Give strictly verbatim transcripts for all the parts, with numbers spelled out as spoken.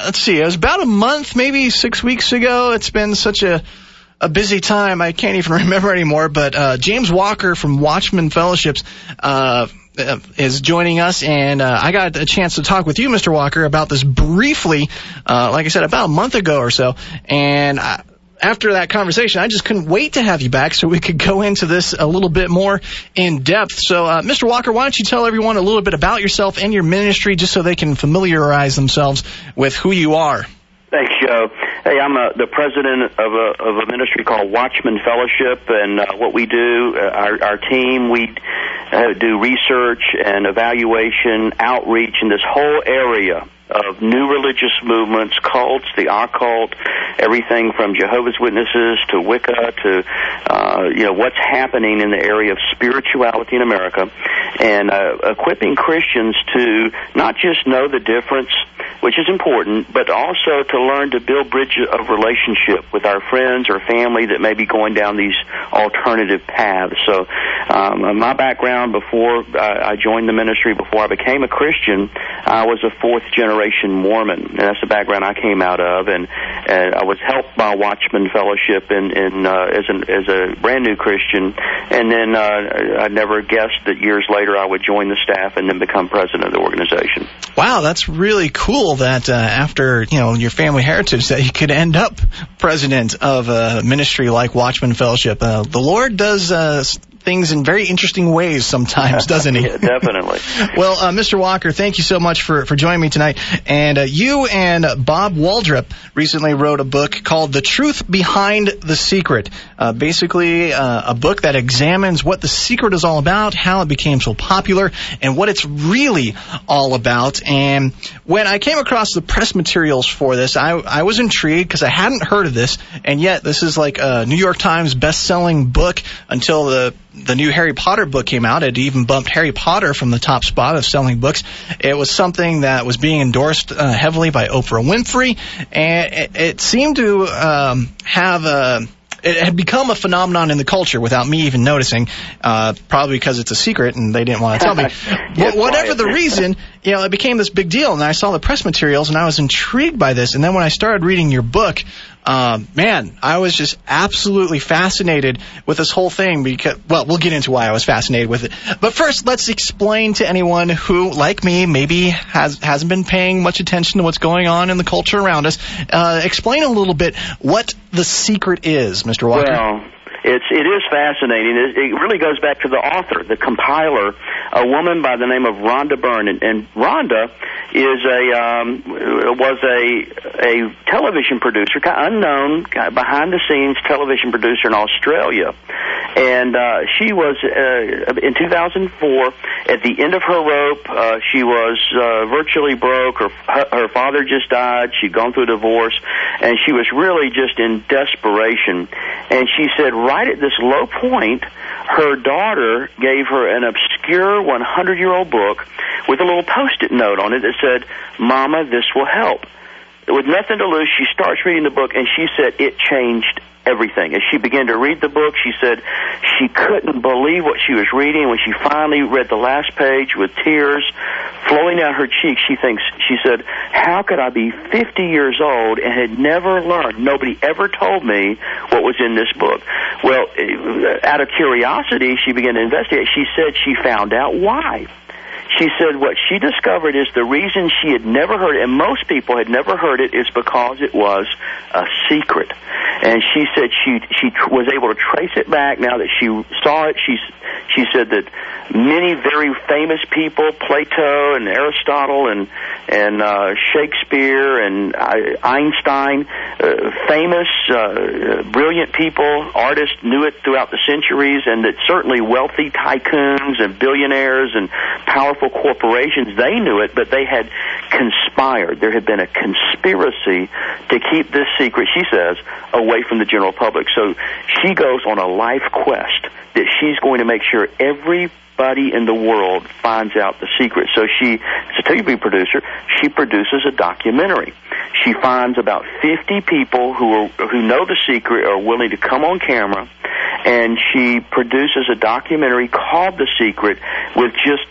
let's see, it was about a month, maybe six weeks ago. It's been such a a busy time, I can't even remember anymore. But uh, James Walker from Watchman Fellowships uh, is joining us, and uh, I got a chance to talk with you, Mister Walker, about this briefly, uh, like I said, about a month ago or so. And I, after that conversation, I just couldn't wait to have you back so we could go into this a little bit more in depth. So, uh, Mister Walker, why don't you tell everyone a little bit about yourself and your ministry just so they can familiarize themselves with who you are? Thanks, Joe. Hey, I'm a, the president of a, of a ministry called Watchman Fellowship, and uh, what we do, uh, our, our team, we uh, do research and evaluation, outreach in this whole area of new religious movements, cults, the occult, everything from Jehovah's Witnesses to Wicca to, uh, you know, what's happening in the area of spirituality in America, and uh, equipping Christians to not just know the difference, which is important, but also to learn to build bridges of relationship with our friends or family that may be going down these alternative paths. So um, my background before I joined the ministry, before I became a Christian, I was a fourth generation Mormon, and that's the background I came out of, and, and I was helped by Watchman Fellowship in, in uh, as, an, as a brand new Christian, and then uh, I never guessed that years later I would join the staff and then become president of the organization. Wow, that's really cool that uh, after, you know, your family heritage that you could end up president of a ministry like Watchman Fellowship. Uh, the Lord does uh, things in very interesting ways sometimes, doesn't he? Yeah, definitely. Well, uh, Mister Walker, thank you so much for, for joining me tonight. And uh, you and Bob Waldrop recently wrote a book called The Truth Behind the Secret. Uh, basically, uh, a book that examines what the secret is all about, how it became so popular, and what it's really all about. And when I came across the press materials for this, I, I was intrigued because I hadn't heard of this, and yet this is like a New York Times best-selling book until the the new Harry Potter book came out. It even bumped Harry Potter from the top spot of selling books. It was something that was being endorsed uh, heavily by Oprah Winfrey, and it, it seemed to um, have a... It had become a phenomenon in the culture without me even noticing, uh, probably because it's a secret and they didn't want to tell me. But whatever the reason, you know, it became this big deal. And I saw the press materials and I was intrigued by this. And then when I started reading your book, um, man, I was just absolutely fascinated with this whole thing because, well, we'll get into why I was fascinated with it. But first, let's explain to anyone who, like me, maybe has, hasn't been paying much attention to what's going on in the culture around us. Uh, explain a little bit what the secret is, Mister Walker. Well, it's, it is fascinating. It, it really goes back to the author, the compiler, a woman by the name of Rhonda Byrne. And, and Rhonda is a um, was a a television producer, kind of unknown, kind of behind-the-scenes television producer in Australia. And uh, she was, uh, in two thousand four, at the end of her rope. Uh, she was uh, virtually broke. Her, her father just died. She'd gone through a divorce, and she was really just in desperation. And she said right at this low point, her daughter gave her an obscure hundred-year-old book with a little Post-it note on it that said, "Mama, this will help." With nothing to lose, she starts reading the book, and she said it changed everything. As she began to read the book, she said she couldn't believe what she was reading. When she finally read the last page with tears flowing down her cheeks, she thinks, she said, how could I be fifty years old and had never learned, nobody ever told me what was in this book? Well, out of curiosity, she began to investigate. She said she found out why. She said what she discovered is the reason she had never heard it, and most people had never heard it, is because it was a secret. And she said she she was able to trace it back now that she saw it. She, she said that many very famous people, Plato and Aristotle and and uh, Shakespeare and Einstein, uh, famous, uh, brilliant people, artists knew it throughout the centuries, and that certainly wealthy tycoons and billionaires and powerful corporations, they knew it, but they had conspired. There had been a conspiracy to keep this secret, she says, away from the general public. So she goes on a life quest that she's going to make sure everybody in the world finds out the secret. So she, as a T V producer, she produces a documentary. She finds about fifty people who are, who know the secret, are willing to come on camera, and she produces a documentary called The Secret with just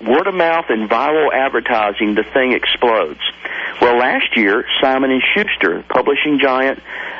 word of mouth and viral advertising, the thing explodes. Well, last year, Simon and Schuster, publishing giant,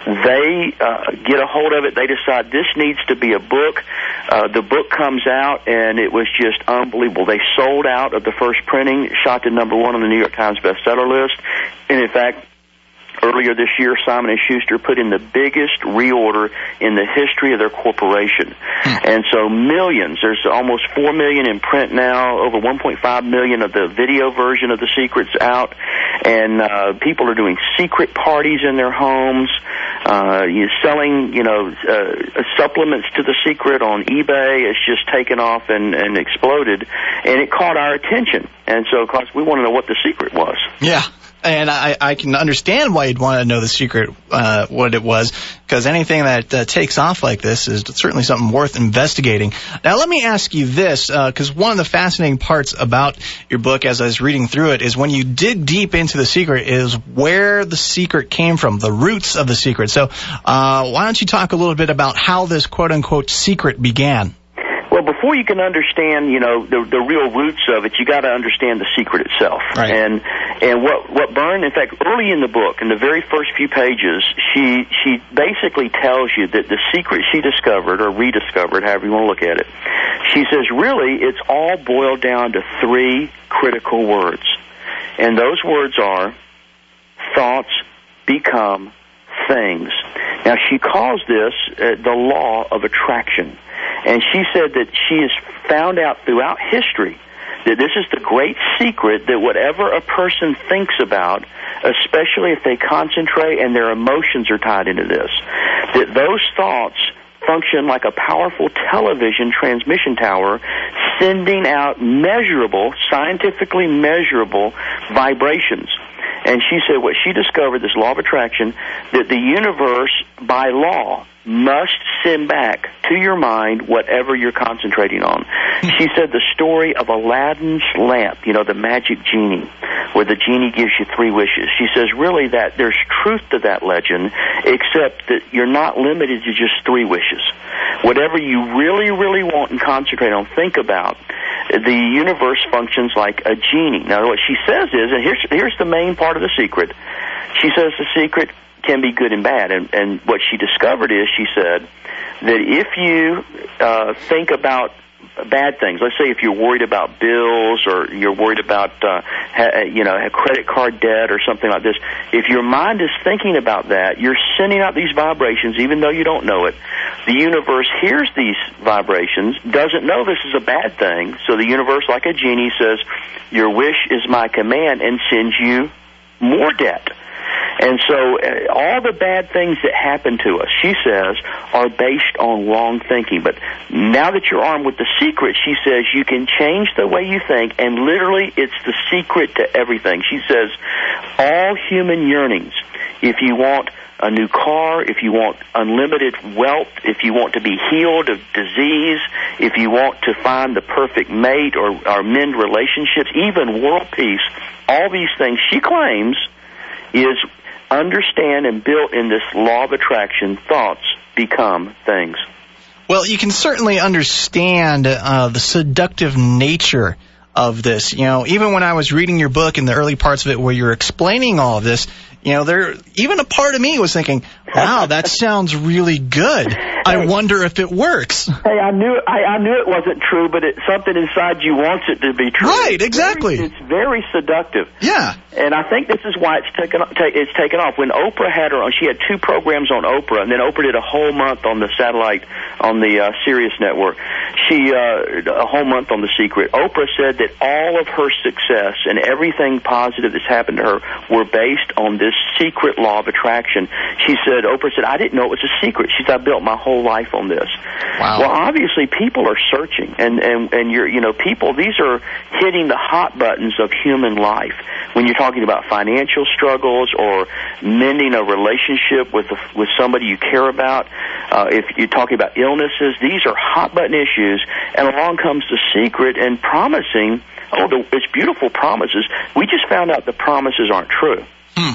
they uh, get a hold of it. They decide this needs to be a book. Uh, the book comes out, and it was just unbelievable. They sold out of the first printing, shot to number one on the New York Times bestseller list. And, in fact, earlier this year, Simon and Schuster put in the biggest reorder in the history of their corporation. And so millions, there's almost four million in print now, over one point five million of the video version of The Secret's out, and uh, people are doing secret parties in their homes, uh, you selling, you know, uh, supplements to The Secret on eBay. It's just taken off and, and exploded, and it caught our attention. And so, of course, we want to know what The Secret was. Yeah. And I, I can understand why you'd want to know the secret, uh, what it was, because anything that uh, takes off like this is certainly something worth investigating. Now, let me ask you this, because uh, one of the fascinating parts about your book, as I was reading through it, is when you dig deep into the secret, is where the secret came from, the roots of the secret. So uh, why don't you talk a little bit about how this quote-unquote secret began? Well, before you can understand, you know, the the real roots of it, you got to understand the secret itself. Right. And and what what Byrne, in fact, early in the book, in the very first few pages, she she basically tells you that the secret she discovered or rediscovered, however you want to look at it, she says really it's all boiled down to three critical words, and those words are thoughts become things. Now she calls this uh, the law of attraction. And she said that she has found out throughout history that this is the great secret, that whatever a person thinks about, especially if they concentrate and their emotions are tied into this, that those thoughts function like a powerful television transmission tower, sending out measurable, scientifically measurable vibrations. And she said what she discovered, this law of attraction, that the universe, by law, must send back to your mind whatever you're concentrating on. She said the story of Aladdin's lamp, you know, the magic genie, where the genie gives you three wishes. She says really that there's truth to that legend, except that you're not limited to just three wishes. Whatever you really, really want and concentrate on, think about, the universe functions like a genie. Now, what she says is, and here's here's the main part of the secret, she says the secret can be good and bad. And, and what she discovered is, she said, that if you uh, think about bad things, let's say if you're worried about bills or you're worried about, uh, ha, you know, a credit card debt or something like this, if your mind is thinking about that, you're sending out these vibrations even though you don't know it. The universe hears these vibrations, doesn't know this is a bad thing, so the universe, like a genie, says, your wish is my command, and sends you more debt. And so uh, all the bad things that happen to us, she says, are based on wrong thinking. But now that you're armed with the secret, she says, you can change the way you think, and literally it's the secret to everything. She says, all human yearnings, if you want a new car, if you want unlimited wealth, if you want to be healed of disease, if you want to find the perfect mate or, or mend relationships, even world peace, all these things, she claims, is understand and built in this law of attraction, thoughts become things. Well, you can certainly understand uh, the seductive nature of this. You know, even when I was reading your book in the early parts of it where you're explaining all of this, you know, there even a part of me was thinking, wow, that sounds really good. I wonder if it works. Hey, I knew I, I knew it wasn't true, but it, something inside you wants it to be true. Right, exactly. It's very, it's very seductive. Yeah. And I think this is why it's taken ta- it's taken off. When Oprah had her on, she had two programs on Oprah, and then Oprah did a whole month on the satellite, on the uh, Sirius network. She, uh, a whole month on The Secret. Oprah said that all of her success and everything positive that's happened to her were based on this secret law of attraction. She said, Oprah said, I didn't know it was a secret. She said, I built my whole life on this. Wow. Well, obviously people are searching, and, and, and you're, you know, people, these are hitting the hot buttons of human life. When you're talking about financial struggles or mending a relationship with a, with somebody you care about, uh, if you're talking about illnesses, these are hot button issues, and along comes The Secret and promising, oh, the, it's beautiful promises. We just found out the promises aren't true. Hmm.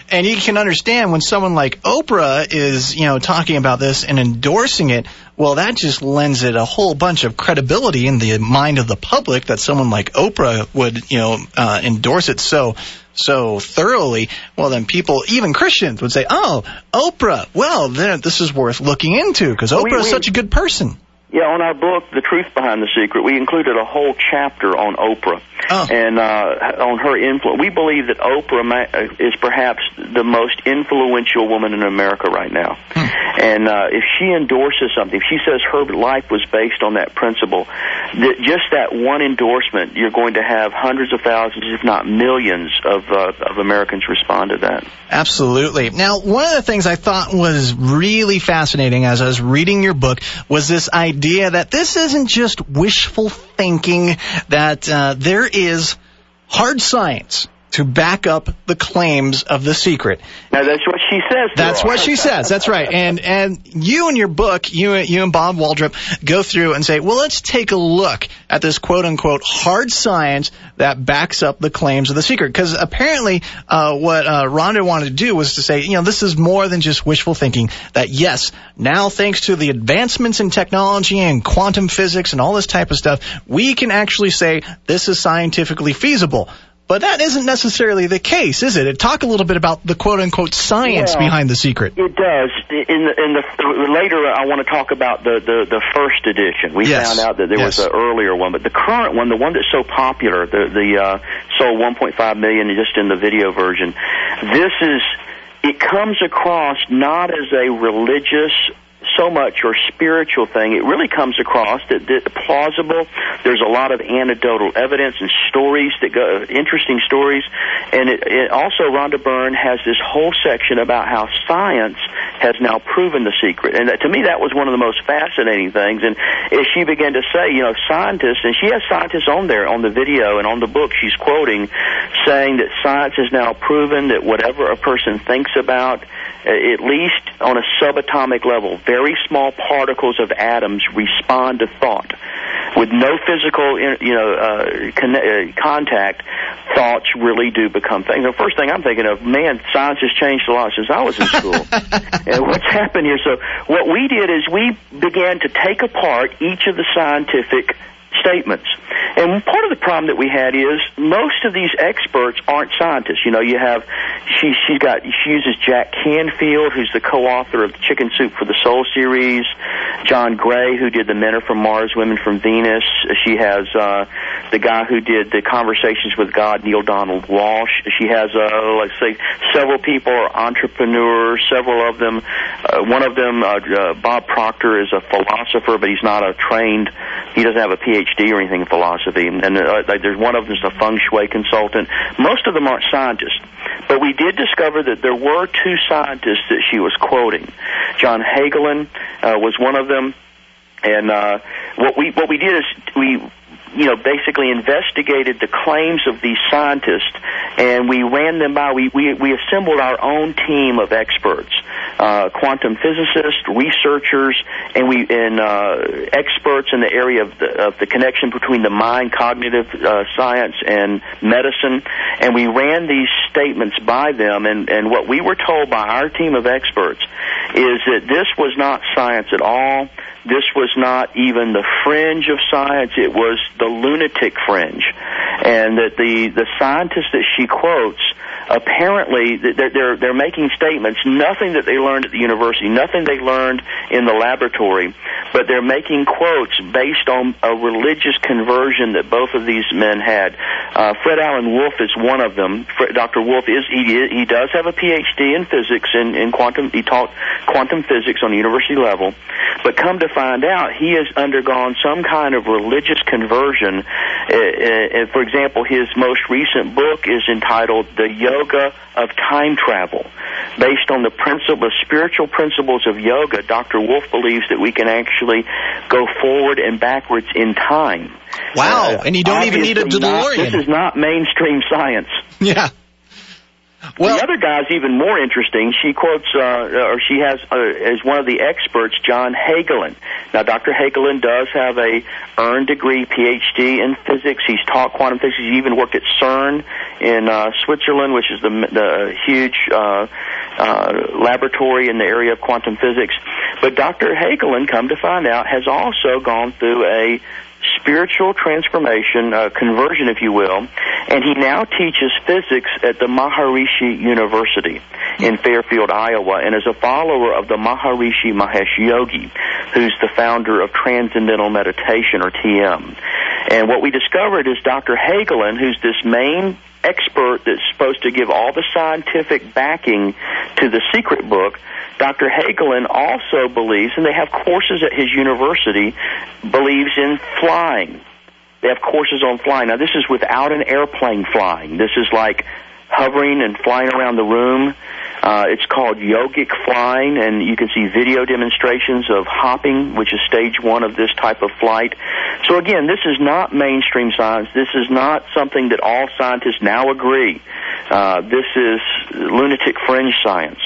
And you can understand when someone like Oprah is, you know, talking about this and endorsing it, well, that just lends it a whole bunch of credibility in the mind of the public that someone like Oprah would, you know, uh, endorse it so so thoroughly. Well, then people, even Christians, would say, oh, Oprah, well, then this is worth looking into because Oprah we, is such a good person. Yeah, on our book, The Truth Behind the Secret, we included a whole chapter on Oprah oh. and uh, on her influence. We believe that Oprah ma- is perhaps the most influential woman in America right now. Hmm. And uh, if she endorses something, if she says her life was based on that principle, that just that one endorsement, you're going to have hundreds of thousands, if not millions, of, uh, of Americans respond to that. Absolutely. Now, one of the things I thought was really fascinating as I was reading your book was this idea idea that this isn't just wishful thinking, that uh, there is hard science to back up the claims of The Secret. Now, that's what she says. That's what she says. That's right. And and you in your book, you, you and Bob Waldrop go through and say, well, let's take a look at this quote-unquote hard science that backs up the claims of The Secret. Because apparently uh, what uh, Rhonda wanted to do was to say, you know, this is more than just wishful thinking, that yes, now thanks to the advancements in technology and quantum physics and all this type of stuff, we can actually say this is scientifically feasible. But that isn't necessarily the case, is it? Talk a little bit about the quote-unquote science yeah, behind The Secret. It does. In the, in the later, I want to talk about the, the, the first edition. We yes. found out that there yes. was an earlier one, but the current one, the one that's so popular, the the uh, sold one point five million just in the video version. This is. It comes across not as a religious so much or spiritual thing. It really comes across that, that plausible. There's a lot of anecdotal evidence and stories that go, interesting stories, and it, it also Rhonda Byrne has this whole section about how science has now proven The Secret, and that, to me that was one of the most fascinating things. And as she began to say, you know, scientists, and she has scientists on there on the video and on the book she's quoting, saying that science has now proven that whatever a person thinks about, at least on a subatomic level, very small particles of atoms respond to thought. With no physical, you know, uh, con- uh, contact, thoughts really do become things. The first thing I'm thinking of, man, science has changed a lot since I was in school. And what's happened here? So what we did is we began to take apart each of the scientific statements. And part of the problem that we had is most of these experts aren't scientists. You know, you have, she, she's got, she uses Jack Canfield, who's the co-author of Chicken Soup for the Soul series, John Gray, who did the Men Are From Mars, Women From Venus. She has uh, the guy who did the Conversations with God, Neil Donald Walsh. She has, uh, let's say, several people are entrepreneurs, several of them, uh, one of them, uh, uh, Bob Proctor, is a philosopher, but he's not a trained, he doesn't have a P H D or anything in philosophy. And uh, there's one of them is a feng shui consultant. Most of them aren't scientists. But we did discover that there were two scientists that she was quoting. John Hagelin uh, was one of them. And uh, what we what we did is we, you know, basically investigated the claims of these scientists, and we ran them by. We we, we assembled our own team of experts, uh, quantum physicists, researchers, and we and uh, experts in the area of the, of the connection between the mind, cognitive uh, science, and medicine. And we ran these statements by them, and, and what we were told by our team of experts is that this was not science at all. This was not even the fringe of science. It was the lunatic fringe. And that the, the scientists that she quotes, apparently they're, they're, they're making statements, nothing that they learned at the university, nothing they learned in the laboratory, but they're making quotes based on a religious conversion that both of these men had. Uh, Fred Alan Wolf is one of them. Fred, Doctor Wolf is, he, he does have a P H D in physics, in, in quantum, he taught quantum physics on the university level, but come to find out, he has undergone some kind of religious conversion. Uh, uh, for example, his most recent book is entitled The Yoga of Time Travel. Based on the principle, the spiritual principles of yoga, Doctor Wolf believes that we can actually go forward and backwards in time. Wow, uh, and you don't even need a DeLorean. Not, this is not mainstream science. Yeah. Well, the other guy's even more interesting. She quotes, uh, or she has, uh, as one of the experts, John Hagelin. Now, Doctor Hagelin does have a earned degree, P H D in physics. He's taught quantum physics. He even worked at CERN in uh, Switzerland, which is the, the huge uh, uh, laboratory in the area of quantum physics. But Doctor Hagelin, come to find out, has also gone through a spiritual transformation, uh, conversion, if you will, and he now teaches physics at the Maharishi University in Fairfield, Iowa, and is a follower of the Maharishi Mahesh Yogi, who's the founder of Transcendental Meditation, or T M. And what we discovered is Doctor Hagelin, who's this main expert that's supposed to give all the scientific backing to the secret book, Doctor Hagelin also believes, and they have courses at his university, believes in flying. They have courses on flying. Now, this is without an airplane flying. This is like hovering and flying around the room. Uh, it's called yogic flying, and you can see video demonstrations of hopping, which is stage one of this type of flight. So again, this is not mainstream science. This is not something that all scientists now agree. Uh, this is lunatic fringe science.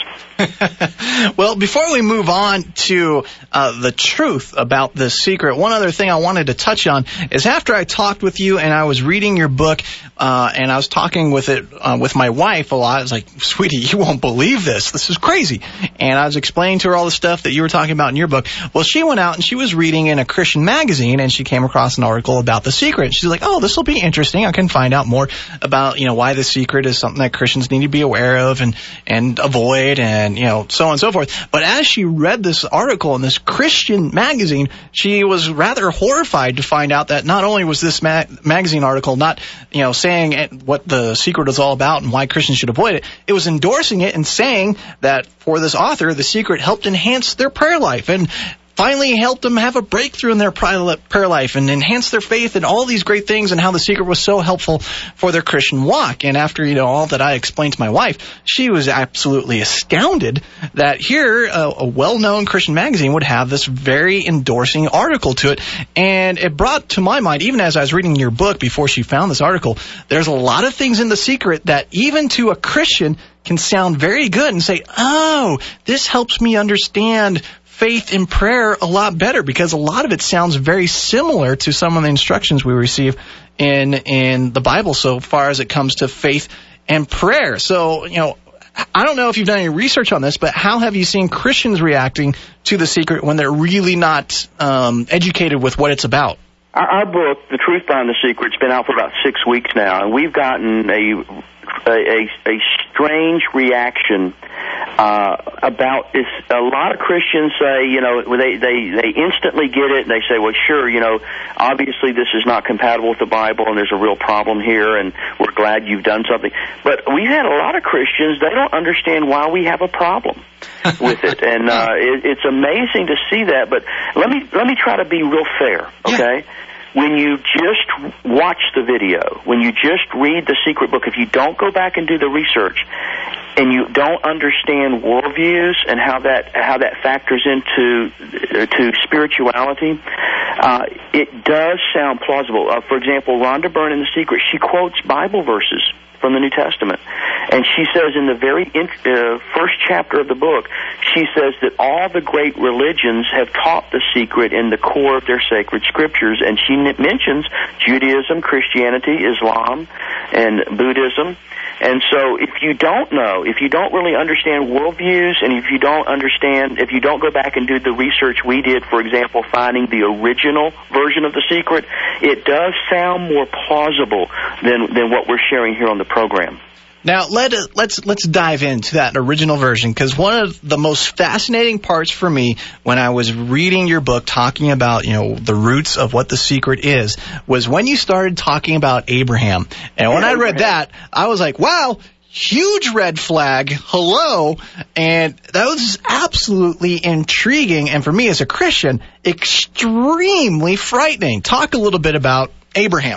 Well, before we move on to uh, the truth about this secret, one other thing I wanted to touch on is after I talked with you and I was reading your book uh, and I was talking with it uh, with my wife a lot, I was like, sweetie, you won't believe this. This is crazy. And I was explaining to her all the stuff that you were talking about in your book. Well, she went out and she was reading in a Christian magazine and she came across an article about the secret. She's like, oh, this will be interesting. I can find out more about, you know, why the secret is something that Christians need to be aware of and, and avoid and, you know, so on and so forth. But as she read this article in this Christian magazine, she was rather horrified to find out that not only was this ma- magazine article not, you know, saying what the secret is all about and why Christians should avoid it, it was endorsing it and saying that for this author, the secret helped enhance their prayer life and finally helped them have a breakthrough in their prayer life and enhance their faith and all these great things, and how the secret was so helpful for their Christian walk. And after, you know, all that I explained to my wife, she was absolutely astounded that here a, a well-known Christian magazine would have this very endorsing article to it. And it brought to my mind, even as I was reading your book before she found this article, there's a lot of things in the secret that even to a Christian can sound very good and say, oh, this helps me understand faith in prayer a lot better, because a lot of it sounds very similar to some of the instructions we receive in in the Bible so far as it comes to faith and prayer. So, you know, I don't know if you've done any research on this, but how have you seen Christians reacting to the secret when they're really not um, educated with what it's about? Our, our book, The Truth Behind the Secret, has been out for about six weeks now, and we've gotten a a, a, a strange reaction uh, about this. A lot of Christians say, you know, they, they, they instantly get it, and they say, well, sure, you know, obviously this is not compatible with the Bible, and there's a real problem here, and we're glad you've done something. But we've had a lot of Christians, they don't understand why we have a problem with it, and uh, it, it's amazing to see that. But let me let me try to be real fair, okay? Yeah. When you just watch the video, when you just read the secret book, if you don't go back and do the research, and you don't understand worldviews and how that how that factors into uh, to spirituality, uh, it does sound plausible. Uh, for example, Rhonda Byrne in The Secret, she quotes Bible verses from the New Testament. And she says in the very in, uh, first chapter of the book, she says that all the great religions have taught the secret in the core of their sacred scriptures. And she n- mentions Judaism, Christianity, Islam, and Buddhism. And so if you don't know, if you don't really understand worldviews, and if you don't understand, if you don't go back and do the research we did, for example, finding the original version of The Secret, it does sound more plausible than, than what we're sharing here on the program. Now, let, let's let's dive into that original version, because one of the most fascinating parts for me when I was reading your book talking about, you know, the roots of what the secret is, was when you started talking about Abraham. And when yeah, I read Abraham. that, I was like, wow, huge red flag, hello. And that was absolutely intriguing, and for me as a Christian, extremely frightening. Talk a little bit about Abraham.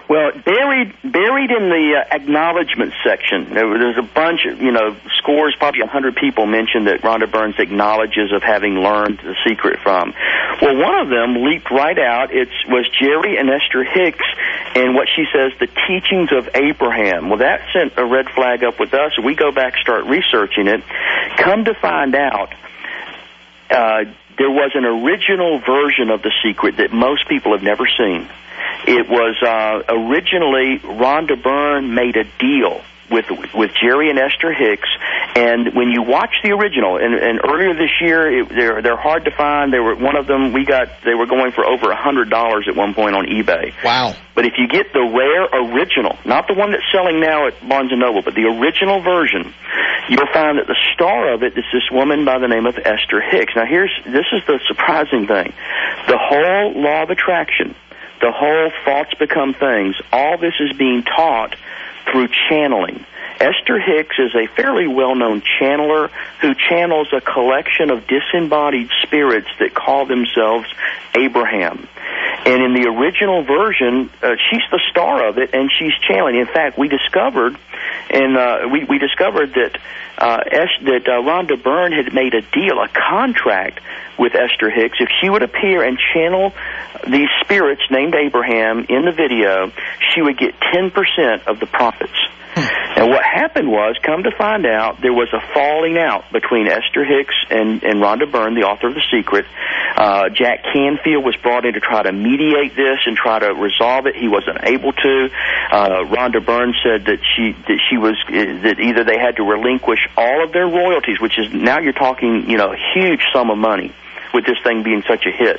Well, buried buried in the uh, acknowledgement section, there, there's a bunch of, you know, scores, probably a hundred people mentioned that Rhonda Burns acknowledges of having learned the secret from. Well, one of them leaped right out. It was Jerry and Esther Hicks, and what she says, the teachings of Abraham. Well, that sent a red flag up with us. We go back, start researching it. Come to find out, uh, there was an original version of the secret that most people have never seen. It was uh, originally Rhonda Byrne made a deal with with Jerry and Esther Hicks, and when you watch the original, and, and earlier this year, it, they're they're hard to find. They were one of them. We got they were going for over a hundred dollars at one point on eBay. Wow! But if you get the rare original, not the one that's selling now at Barnes and Noble, but the original version, you'll find that the star of it is this woman by the name of Esther Hicks. Now, here's this is the surprising thing: the whole law of attraction, the whole thoughts become things. All this is being taught through channeling. Esther Hicks is a fairly well-known channeler who channels a collection of disembodied spirits that call themselves Abraham. And in the original version, uh, she's the star of it, and she's channeling. In fact, we discovered, and uh, we, we discovered that uh, Es- that uh, Rhonda Byrne had made a deal, a contract with Esther Hicks. If she would appear and channel these spirits named Abraham in the video, she would get ten percent of the profits. And what happened was, come to find out, there was a falling out between Esther Hicks and, and Rhonda Byrne, the author of The Secret. Uh, Jack Canfield was brought in to try to mediate this and try to resolve it. He wasn't able to. Uh, Rhonda Byrne said that she that she was that either they had to relinquish all of their royalties, which is now you're talking, you know, a huge sum of money with this thing being such a hit,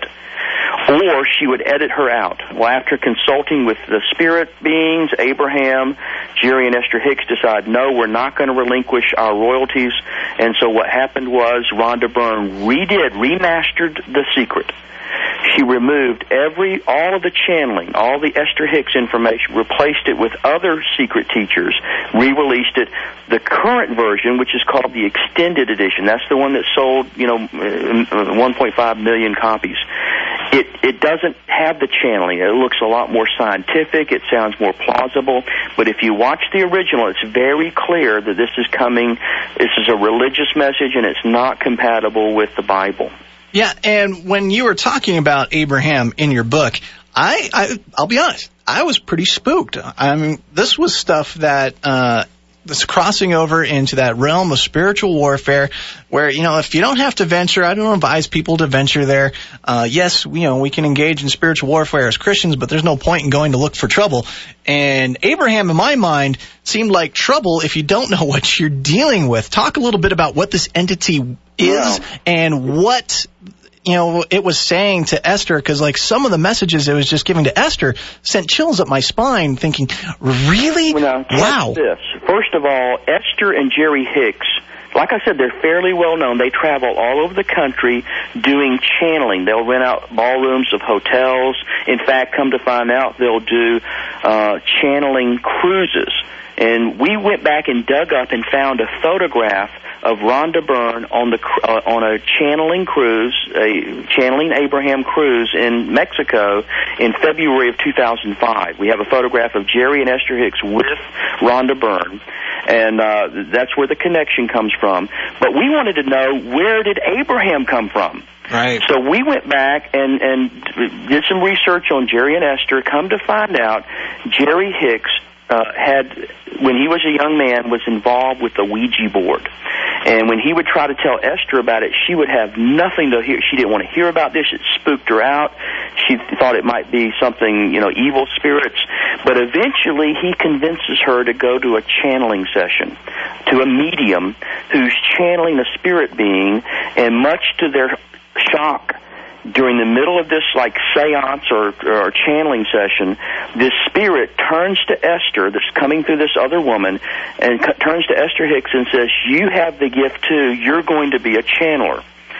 or she would edit her out. Well, after consulting with the spirit beings, Abraham, Jerry and Esther Hicks decided, no, we're not going to relinquish our royalties. And so what happened was Rhonda Byrne redid, remastered The Secret. She removed every, all of the channeling, all the Esther Hicks information, replaced it with other secret teachers, re-released it. The current version, which is called the extended edition, that's the one that sold, you know, one point five million copies. It it doesn't have the channeling. It looks a lot more scientific. It sounds more plausible. But if you watch the original, it's very clear that this is coming, this is a religious message, and it's not compatible with the Bible. Yeah, and when you were talking about Abraham in your book, I, I I'll be honest, I was pretty spooked. I mean, this was stuff that uh that's crossing over into that realm of spiritual warfare where, you know, if you don't have to venture, I don't advise people to venture there. Uh, yes, you know, we can engage in spiritual warfare as Christians, but there's no point in going to look for trouble. And Abraham, in my mind, seemed like trouble if you don't know what you're dealing with. Talk a little bit about what this entity is wow. and what, you know, it was saying to Esther, because, like, some of the messages it was just giving to Esther sent chills up my spine, thinking, really? Well, now, wow. This. First of all, Esther and Jerry Hicks, like I said, they're fairly well known. They travel all over the country doing channeling. They'll rent out ballrooms of hotels. In fact, come to find out, they'll do uh, channeling cruises. And we went back and dug up and found a photograph of Rhonda Byrne on the uh, on a channeling cruise, a channeling Abraham cruise in Mexico in February of two thousand five. We have a photograph of Jerry and Esther Hicks with Rhonda Byrne, and uh, that's where the connection comes from. But we wanted to know, where did Abraham come from? Right. So we went back and, and did some research on Jerry and Esther. Come to find out, Jerry Hicks Uh, had, when he was a young man, was involved with the Ouija board. And when he would try to tell Esther about it, she would have nothing to hear. She didn't want to hear about this. It spooked her out. She thought it might be something, you know, evil spirits. But eventually he convinces her to go to a channeling session, to a medium who's channeling a spirit being, and much to their shock, during the middle of this, like, seance or, or channeling session, this spirit turns to Esther, that's coming through this other woman, and c- turns to Esther Hicks and says, you have the gift too, you're going to be a channeler.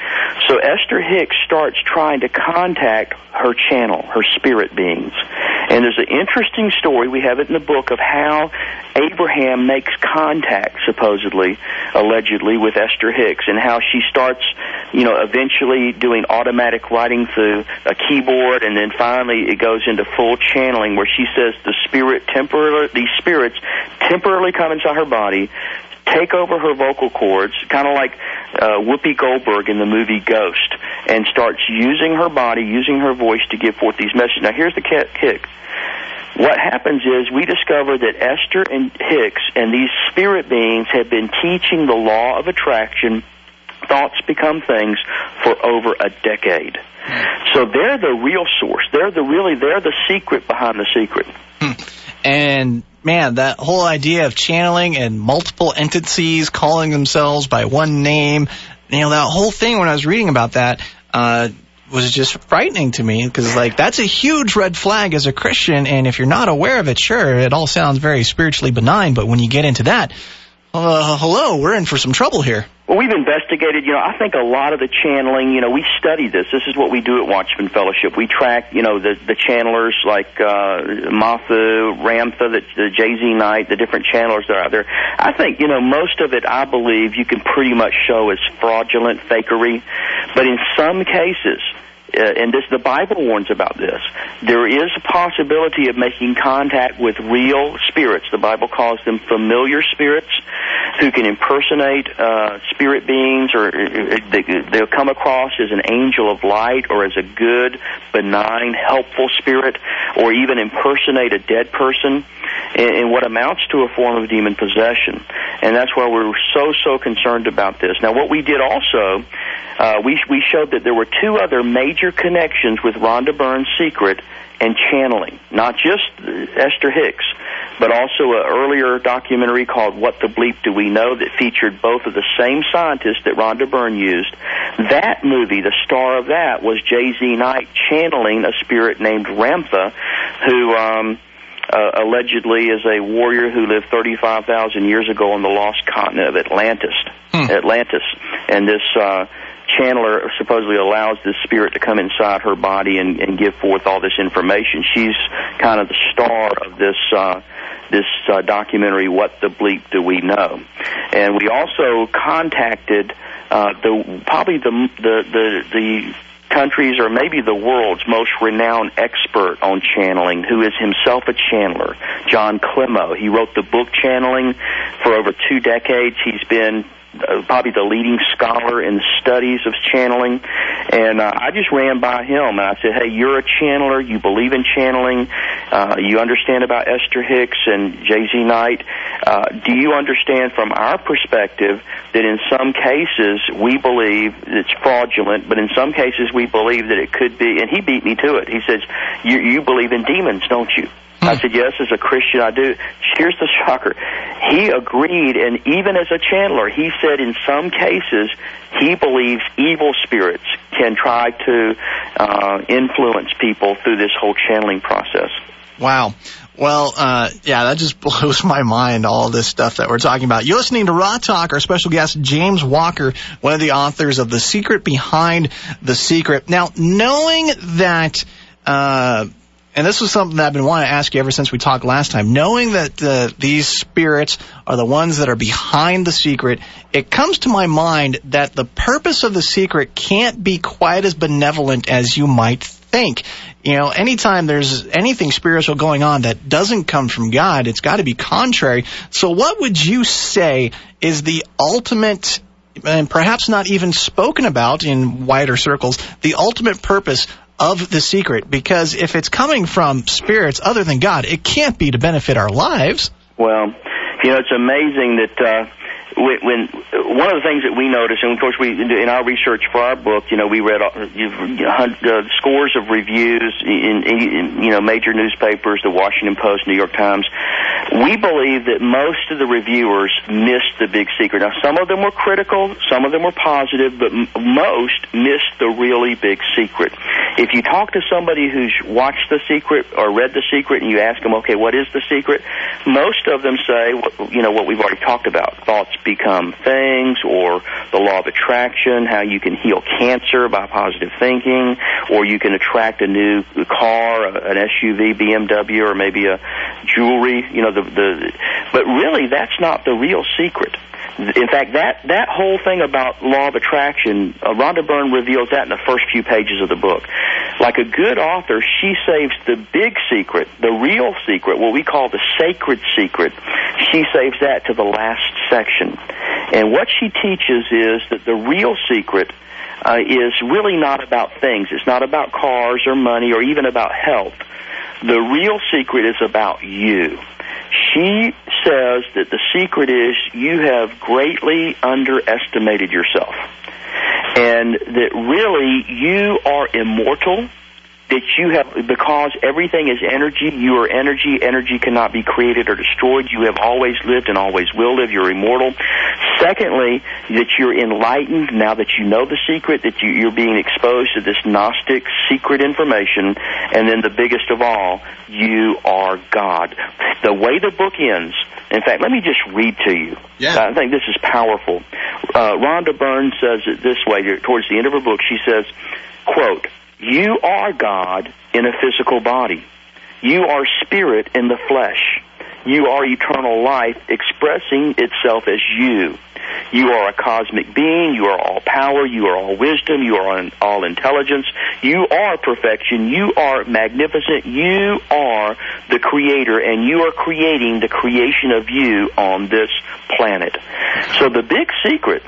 So Esther Hicks starts trying to contact her channel, her spirit beings. And there's an interesting story, we have it in the book, of how Abraham makes contact, supposedly, allegedly, with Esther Hicks, and how she starts you know, eventually doing automatic writing through a keyboard, and then finally it goes into full channeling where she says the spirit temporarily, these spirits temporarily come inside her body, take over her vocal cords, kind of like uh, Whoopi Goldberg in the movie Ghost, and starts using her body, using her voice to give forth these messages. Now, here's the kick. What happens is we discover that Esther and Hicks and these spirit beings have been teaching the law of attraction, thoughts become things, for over a decade. So they're the real source. They're the really, they're the secret behind the secret. And man, that whole idea of channeling and multiple entities calling themselves by one name, you know, that whole thing when I was reading about that, uh, was just frightening to me, because, like, that's a huge red flag as a Christian, and if you're not aware of it, sure, it all sounds very spiritually benign, but when you get into that, uh, hello, we're in for some trouble here. Well, we've investigated, you know, I think a lot of the channeling, you know, we study this. This is what we do at Watchman Fellowship. We track, you know, the, the channelers like uh, Mathu, Ramtha, the, the J Z Knight, the different channelers that are out there. I think, you know, most of it, I believe, you can pretty much show as fraudulent fakery. But in some cases, uh, and this, the Bible warns about this, there is a possibility of making contact with real spirits. The Bible calls them familiar spirits, who can impersonate uh, spirit beings, or uh, they, they'll come across as an angel of light or as a good, benign, helpful spirit, or even impersonate a dead person in, in what amounts to a form of demon possession. And that's why we're so, so concerned about this. Now, what we did also, uh, we, we showed that there were two other major connections with Rhonda Byrne's secret and channeling, not just Esther Hicks, but also an earlier documentary called What the Bleep Do We Know that featured both of the same scientists that Rhonda Byrne used. That movie, the star of that, was J Z Knight channeling a spirit named Ramtha, who um, uh, allegedly is a warrior who lived thirty-five thousand years ago on the lost continent of Atlantis. Hmm. Atlantis. And this uh, channeler supposedly allows this spirit to come inside her body and, and give forth all this information. She's kind of the star of this uh, this uh, documentary, What the Bleep Do We Know? And we also contacted uh, the probably the the the, the country's or maybe the world's most renowned expert on channeling, who is himself a channeler, John Clemmo. He wrote the book Channeling for over two decades. He's been Uh, probably the leading scholar in studies of channeling, and uh, I just ran by him and I said, hey, you're a channeler, you believe in channeling, uh, you understand about Esther Hicks and J Z Knight. Uh, do you understand from our perspective that in some cases we believe it's fraudulent, but in some cases we believe that it could be, and he beat me to it. He says, you, you believe in demons, don't you? I said, yes, as a Christian I do. Here's the shocker. He agreed, and even as a channeler, he said in some cases he believes evil spirits can try to uh, influence people through this whole channeling process. Wow. Well, uh, yeah, that just blows my mind, all this stuff that we're talking about. You're listening to Raw Talk. Our special guest, James Walker, one of the authors of The Secret Behind the Secret. Now, knowing that... Uh, And this was something that I've been wanting to ask you ever since we talked last time. Knowing that uh, these spirits are the ones that are behind the secret, it comes to my mind that the purpose of the secret can't be quite as benevolent as you might think. You know, anytime there's anything spiritual going on that doesn't come from God, it's got to be contrary. So what would you say is the ultimate, and perhaps not even spoken about in wider circles, the ultimate purpose of the secret? Because if it's coming from spirits other than God, it can't be to benefit our lives. Well, you know, it's amazing that uh, when, when one of the things that we noticed, and of course we in our research for our book, you know, we read uh, uh, scores of reviews in, in you know major newspapers, the Washington Post, New York Times. We believe that most of the reviewers missed the big secret. Now, some of them were critical, some of them were positive, but m- most missed the really big secret. If you talk to somebody who's watched The Secret or read The Secret and you ask them, okay, what is the secret? Most of them say, you know, what we've already talked about. Thoughts become things, or the law of attraction, how you can heal cancer by positive thinking, or you can attract a new car, an S U V, B M W, or maybe a jewelry, you know, the, the, but really that's not the real secret. In fact, that, that whole thing about law of attraction, uh, Rhonda Byrne reveals that in the first few pages of the book. Like a good author, she saves the big secret, the real secret, what we call the sacred secret. She saves that to the last section. And what she teaches is that the real secret uh, is really not about things. It's not about cars or money or even about health. The real secret is about you. She says that the secret is you have greatly underestimated yourself, and that really you are immortal, that you have, because everything is energy, you are energy, energy cannot be created or destroyed, you have always lived and always will live, you're immortal. Secondly, that you're enlightened now that you know the secret, that you, you're being exposed to this Gnostic secret information, and then the biggest of all, you are God. The way the book ends, in fact, let me just read to you. Yeah. I think this is powerful. Uh, Rhonda Byrne says it this way, towards the end of her book, she says, quote, "You are God in a physical body. You are spirit in the flesh. You are eternal life expressing itself as you. You are a cosmic being. You are all power. You are all wisdom. You are all intelligence. You are perfection. You are magnificent. You are the creator, and you are creating the creation of you on this planet." So the big secret,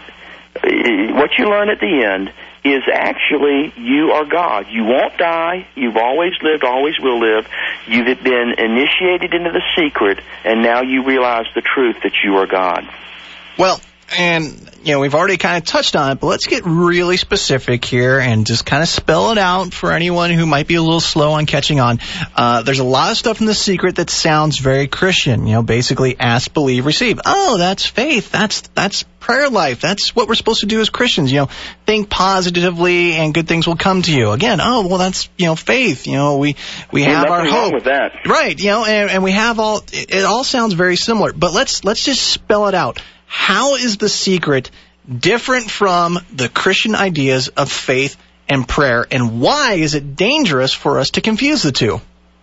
what you learn at the end, is actually you are God. You won't die. You've always lived, always will live. You've been initiated into the secret, and now you realize the truth that you are God. Well, and, you know, we've already kind of touched on it, but let's get really specific here and just kind of spell it out for anyone who might be a little slow on catching on. Uh, there's a lot of stuff in The Secret that sounds very Christian, you know, basically ask, believe, receive. Oh, that's faith. That's, that's prayer life. That's what we're supposed to do as Christians, you know, think positively and good things will come to you. Again, oh, well, that's, you know, faith. You know, we, we There's have our nothing hope. wrong with that. Right, you know, and, and we have all, it, it all sounds very similar, but let's, let's just spell it out. How is The Secret different from the Christian ideas of faith and prayer, and why is it dangerous for us to confuse the two?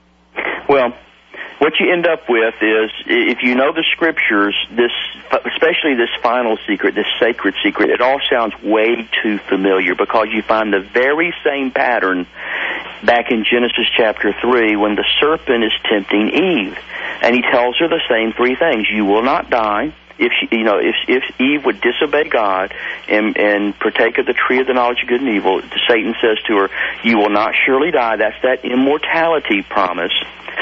Well, what you end up with is, if you know the scriptures, this, especially this final secret, this sacred secret, it all sounds way too familiar, because you find the very same pattern back in Genesis chapter three when the serpent is tempting Eve, and he tells her the same three things. You will not die. If she, you know, if if Eve would disobey God and and partake of the tree of the knowledge of good and evil, Satan says to her, "You will not surely die." That's that immortality promise.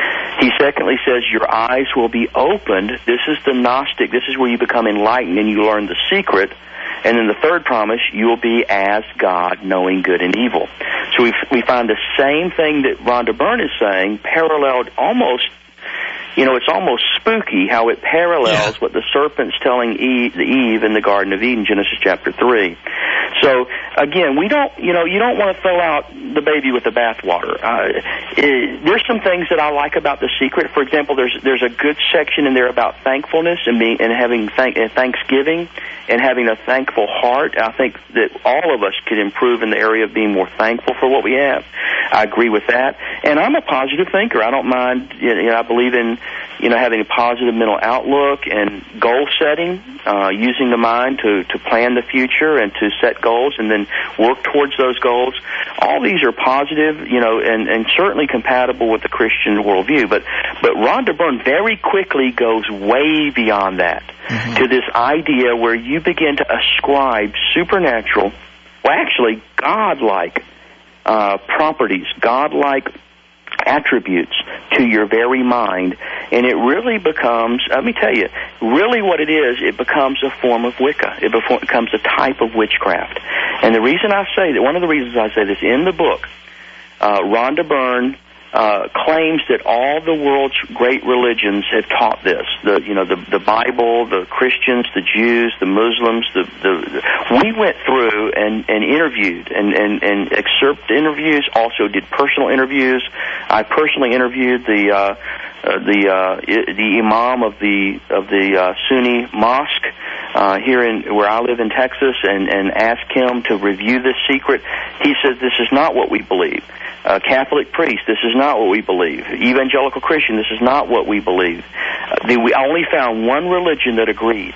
He secondly says, "Your eyes will be opened." This is the Gnostic. This is where you become enlightened and you learn the secret. And then the third promise, you will be as God, knowing good and evil. So we we find the same thing that Rhonda Byrne is saying, paralleled almost. You know, it's almost spooky how it parallels yeah. what the serpent's telling Eve, Eve in the Garden of Eden, Genesis chapter three. So, again, we don't, you know, you don't want to throw out the baby with the bathwater. Uh, it, there's some things that I like about The Secret. For example, there's there's a good section in there about thankfulness and being and having thank, uh, thanksgiving and having a thankful heart. I think that all of us could improve in the area of being more thankful for what we have. I agree with that. And I'm a positive thinker. I don't mind, you know, I believe in, you know, having a positive mental outlook and goal setting, uh, using the mind to, to plan the future and to set goals and then work towards those goals. All these are positive, you know, and, and certainly compatible with the Christian worldview. But, but Rhonda Byrne very quickly goes way beyond that mm-hmm. to this idea where you begin to ascribe supernatural, well, actually God-like uh, properties, God-like attributes to your very mind, and it really becomes, let me tell you, really what it is, it becomes a form of Wicca. It becomes a type of witchcraft. And the reason I say that, one of the reasons I say this in the book, uh, Rhonda Byrne uh, claims that all the world's great religions have taught this. The, you know, the, the Bible, the Christians, the Jews, the Muslims, the, the, the we went through and, and interviewed and, and, and excerpt interviews, also did personal interviews. I personally interviewed the, uh, uh, the, uh, I, the Imam of the, of the, uh, Sunni mosque, uh, here in, where I live in Texas, and, and asked him to review this secret. He says, this is not what we believe. Uh, Catholic priest, this is not what we believe. Evangelical Christian, this is not what we believe. Uh, the, we only found one religion that agreed,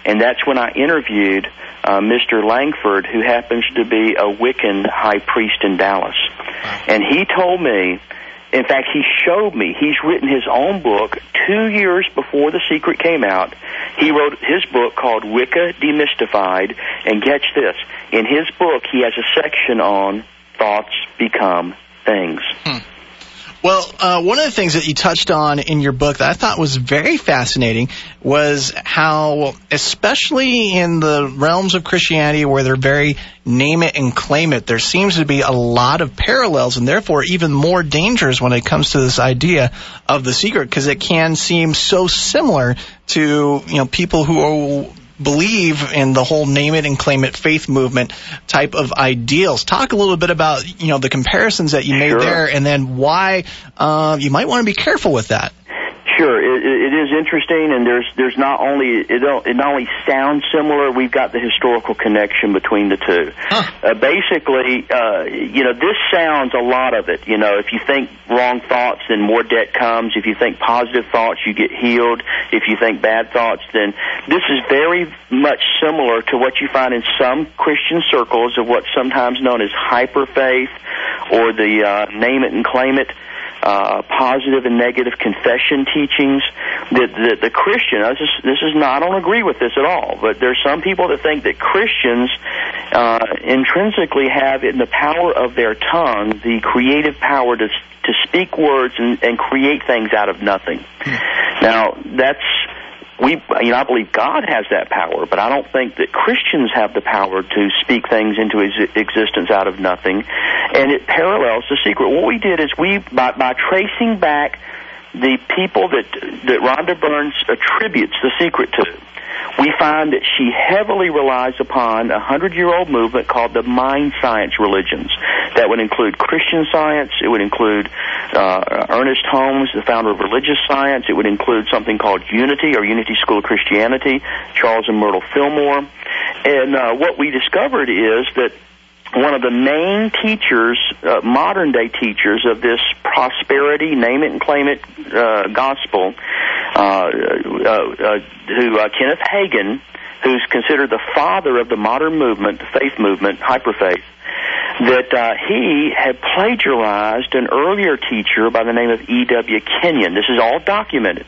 And that's when I interviewed uh, Mister Langford, who happens to be a Wiccan high priest in Dallas. And he told me, in fact, he showed me, he's written his own book two years before The Secret came out. He wrote his book called Wicca Demystified, and catch this, in his book he has a section on thoughts become things. Hmm. Well, uh, one of the things that you touched on in your book that I thought was very fascinating was how, especially in the realms of Christianity where they're very name it and claim it, there seems to be a lot of parallels and therefore even more dangers when it comes to this idea of the secret, because it can seem so similar to, you know, people who are believe in the whole name it and claim it faith movement type of ideals. Talk a little bit about, you know, the comparisons that you made Sure. there, and then why uh, you might want to be careful with that. Sure, it, it is interesting, and there's there's not only it, don't, it not only sounds similar. We've got the historical connection between the two. Huh. Uh, basically, uh, you know, this sounds a lot of it. You know, if you think wrong thoughts, then more debt comes. If you think positive thoughts, you get healed. If you think bad thoughts, then this is very much similar to what you find in some Christian circles of what's sometimes known as hyperfaith, or the uh, name it and claim it. Uh, positive and negative confession teachings. That the, the Christian, this is, this is not, I don't agree with this at all, but there's some people that think that Christians uh, intrinsically have in the power of their tongue the creative power to to speak words and, and create things out of nothing. Now, that's We, you know, I believe God has that power, but I don't think that Christians have the power to speak things into ex- existence out of nothing, and it parallels The Secret. What we did is we, by, by tracing back the people that that Rhonda Burns attributes The Secret to, we find that she heavily relies upon a hundred-year-old movement called the mind science religions. That would include Christian Science. It would include uh, Ernest Holmes, the founder of religious science. It would include something called Unity, or Unity School of Christianity, Charles and Myrtle Fillmore. And uh, what we discovered is that one of the main teachers, uh, modern-day teachers of this prosperity, name it and claim it uh, gospel, uh, uh, uh, who uh, Kenneth Hagin, who's considered the father of the modern movement, the faith movement, hyperfaith, that uh, he had plagiarized an earlier teacher by the name of E W Kenyon. This is all documented.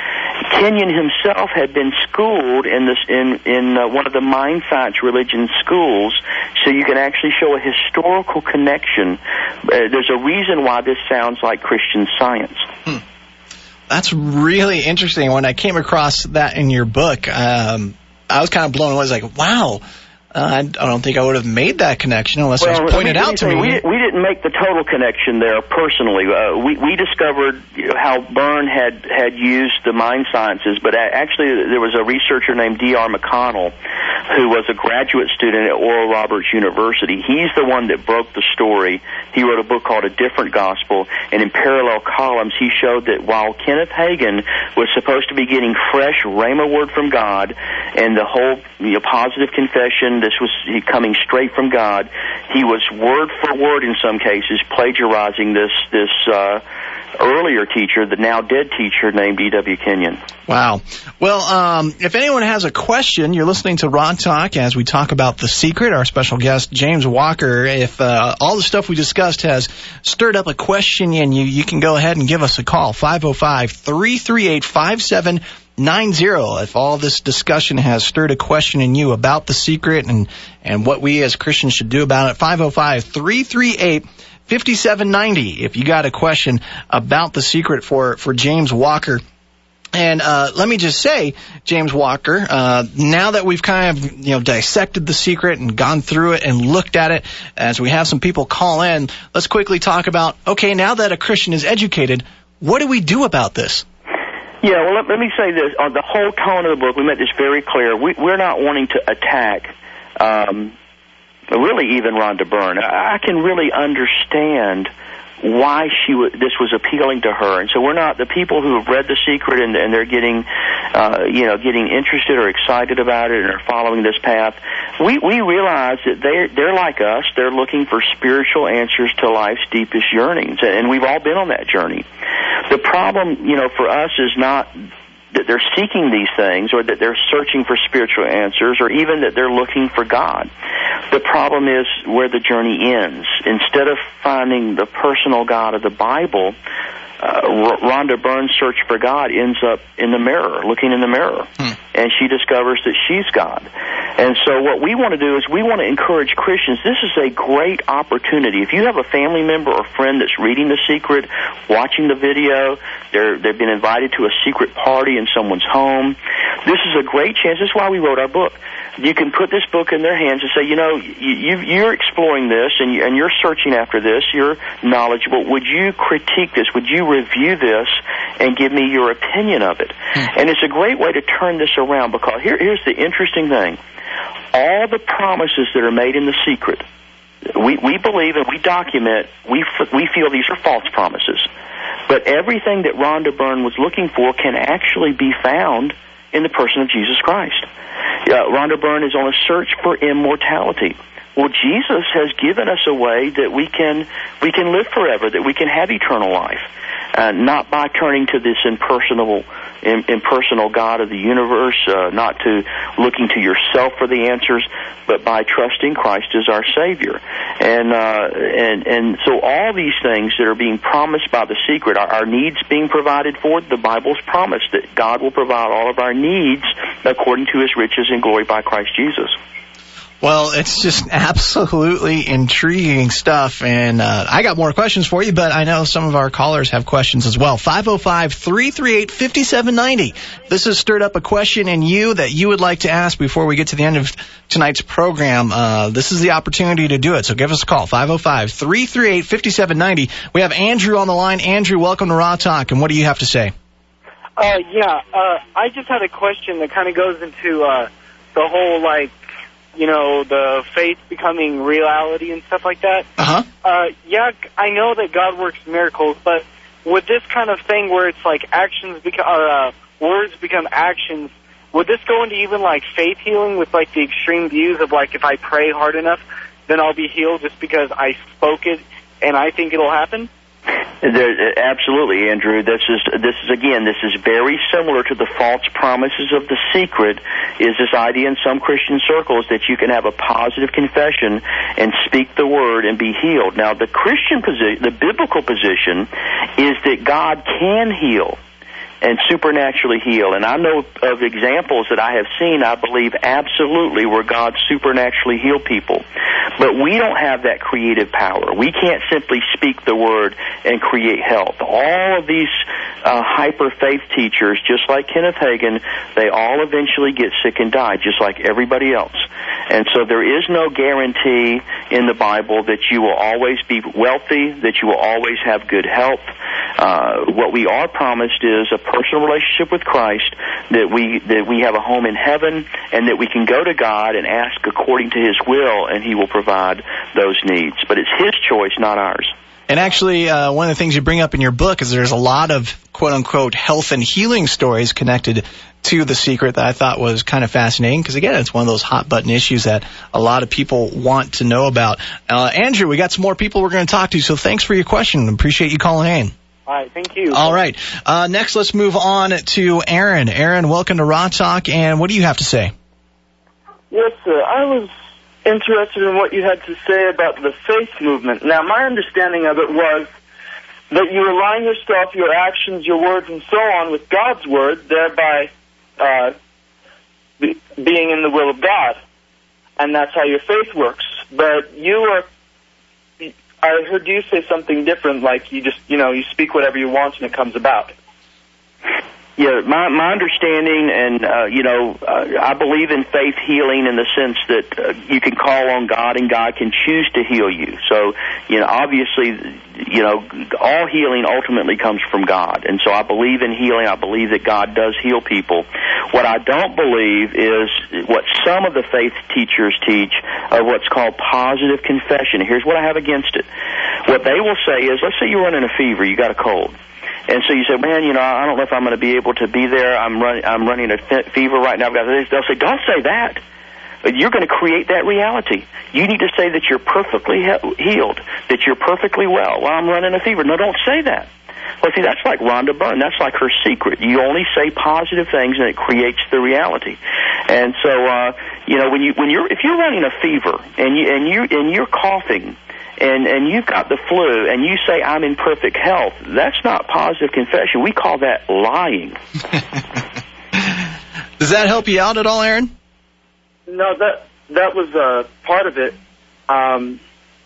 Kenyon himself had been schooled in this in in uh, one of the mind science religion schools, so you can actually show a historical connection. Uh, there's a reason why this sounds like Christian Science. Hmm. That's really interesting. When I came across that in your book, um, I was kind of blown away. I was like, wow. Uh, I don't think I would have made that connection unless well, it was pointed out to me. We, we didn't make the total connection there personally. Uh, we, we discovered how Byrne had, had used the mind sciences, but actually there was a researcher named D R McConnell who was a graduate student at Oral Roberts University. He's the one that broke the story. He wrote a book called A Different Gospel, and in parallel columns he showed that while Kenneth Hagin was supposed to be getting fresh rhema word from God and the whole you know, positive confession, this was he coming straight from God, he was word for word in some cases plagiarizing this this uh, earlier teacher, the now dead teacher named E W Kenyon. Wow. Well, um, if anyone has a question, you're listening to Raw Talk as we talk about The Secret. Our special guest, James Walker. If uh, all the stuff we discussed has stirred up a question in you, you can go ahead and give us a call, five oh five, three three eight, five seven nine zero. If all this discussion has stirred a question in you about The Secret and, and what we as Christians should do about it, five oh five, three three eight, five seven nine zero. If you got a question about The Secret for, for James Walker. And uh, let me just say, James Walker, uh, now that we've kind of you know dissected The Secret and gone through it and looked at it, as we have some people call in, let's quickly talk about, okay, now that a Christian is educated, what do we do about this? Yeah, well, let, let me say this. On the whole tone of the book, we made this very clear. We, we're not wanting to attack, um, really even Rhonda Byrne. I, I can really understand why she w- this was appealing to her, and so we're not the people who have read The Secret and, and they're getting, uh, you know, getting interested or excited about it and are following this path. We we realize that they're they're like us. They're looking for spiritual answers to life's deepest yearnings, and we've all been on that journey. The problem, you know, for us is not that they're seeking these things, or that they're searching for spiritual answers, or even that they're looking for God. The problem is where the journey ends. Instead of finding the personal God of the Bible, uh, Rhonda Byrne's search for God ends up in the mirror, looking in the mirror. Hmm. And she discovers that she's God. And so what we want to do is we want to encourage Christians. This is a great opportunity. If you have a family member or friend that's reading The Secret, watching the video, they're, they've been invited to a secret party in someone's home, this is a great chance. This is why we wrote our book. You can put this book in their hands and say, you know, you, you're exploring this and, you, and you're searching after this. You're knowledgeable. Would you critique this? Would you review this and give me your opinion of it? Mm-hmm. And it's a great way to turn this around, because here, here's the interesting thing. All the promises that are made in The Secret, we, we believe and we document, we, f- we feel these are false promises. But everything that Rhonda Byrne was looking for can actually be found in the person of Jesus Christ. Uh, Rhonda Byrne is on a search for immortality. Well, Jesus has given us a way that we can we can live forever, that we can have eternal life, uh, not by turning to this impersonal in, impersonal God of the universe, uh, not to looking to yourself for the answers, but by trusting Christ as our Savior. And uh, and and so all these things that are being promised by The Secret, our, our needs being provided for, the Bible's promise that God will provide all of our needs according to His riches and glory by Christ Jesus. Well, it's just absolutely intriguing stuff, and uh, I got more questions for you, but I know some of our callers have questions as well. five oh five, three three eight, five seven nine oh. This has stirred up a question in you that you would like to ask before we get to the end of tonight's program. Uh, this is the opportunity to do it, so give us a call, five oh five, three three eight, five seven nine oh. We have Andrew on the line. Andrew, welcome to Raw Talk, and what do you have to say? Uh, yeah, uh, I just had a question that kind of goes into uh, the whole, like, you know, the faith becoming reality and stuff like that. Uh-huh. Uh, yeah, I know that God works miracles, but with this kind of thing where it's like actions become, or uh, words become actions, would this go into even like faith healing with like the extreme views of like if I pray hard enough, then I'll be healed just because I spoke it and I think it'll happen? There, absolutely, Andrew. This is this is again. This is very similar to the false promises of The Secret. Is this idea in some Christian circles that you can have a positive confession and speak the word and be healed? Now, the Christian position, the biblical position, is that God can heal and supernaturally heal. And I know of examples that I have seen, I believe, absolutely, where God supernaturally healed people. But we don't have that creative power. We can't simply speak the word and create health. All of these uh, hyper-faith teachers, just like Kenneth Hagin, they all eventually get sick and die, just like everybody else. And so there is no guarantee in the Bible that you will always be wealthy, that you will always have good health. Uh, what we are promised is a personal relationship with Christ, that we that we have a home in heaven, and that we can go to God and ask according to His will, and He will provide those needs. But it's His choice, not ours. And actually, uh, one of the things you bring up in your book is there's a lot of quote-unquote health and healing stories connected to The Secret that I thought was kind of fascinating, because, again, it's one of those hot-button issues that a lot of people want to know about. Uh, Andrew, we got some more people we're going to talk to, so thanks for your question. Appreciate you calling in. All right, thank you. All right. Uh, next, let's move on to Aaron. Aaron, welcome to Raw Talk, and what do you have to say? Yes, sir. I was interested in what you had to say about the faith movement. Now, my understanding of it was that you align yourself, your actions, your words, and so on with God's word, thereby uh, be, being in the will of God. And that's how your faith works. But you are... I heard you say something different, like you just, you know, you speak whatever you want and it comes about. Yeah, my my understanding, and uh, you know, uh, I believe in faith healing in the sense that uh, you can call on God and God can choose to heal you. So, you know, obviously, you know, all healing ultimately comes from God, and so I believe in healing. I believe that God does heal people. What I don't believe is what some of the faith teachers teach of what's called positive confession. Here's what I have against it. What they will say is, let's say you're running a fever, you got a cold. And so you say, man, you know, I don't know if I'm going to be able to be there. I'm running, I'm running a fe- fever right now. I've got this. They'll say, don't say that. You're going to create that reality. You need to say that you're perfectly he- healed, that you're perfectly well. Well, I'm running a fever. No, don't say that. Well, see, that's like Rhonda Byrne. That's like her secret. You only say positive things, and it creates the reality. And so, uh, you know, when you when you're if you're running a fever and you and you and you're coughing, and and you've got the flu, and you say I'm in perfect health, that's not positive confession. We call that lying. Does that help you out at all, Aaron? No, that that was uh, part of it. Um,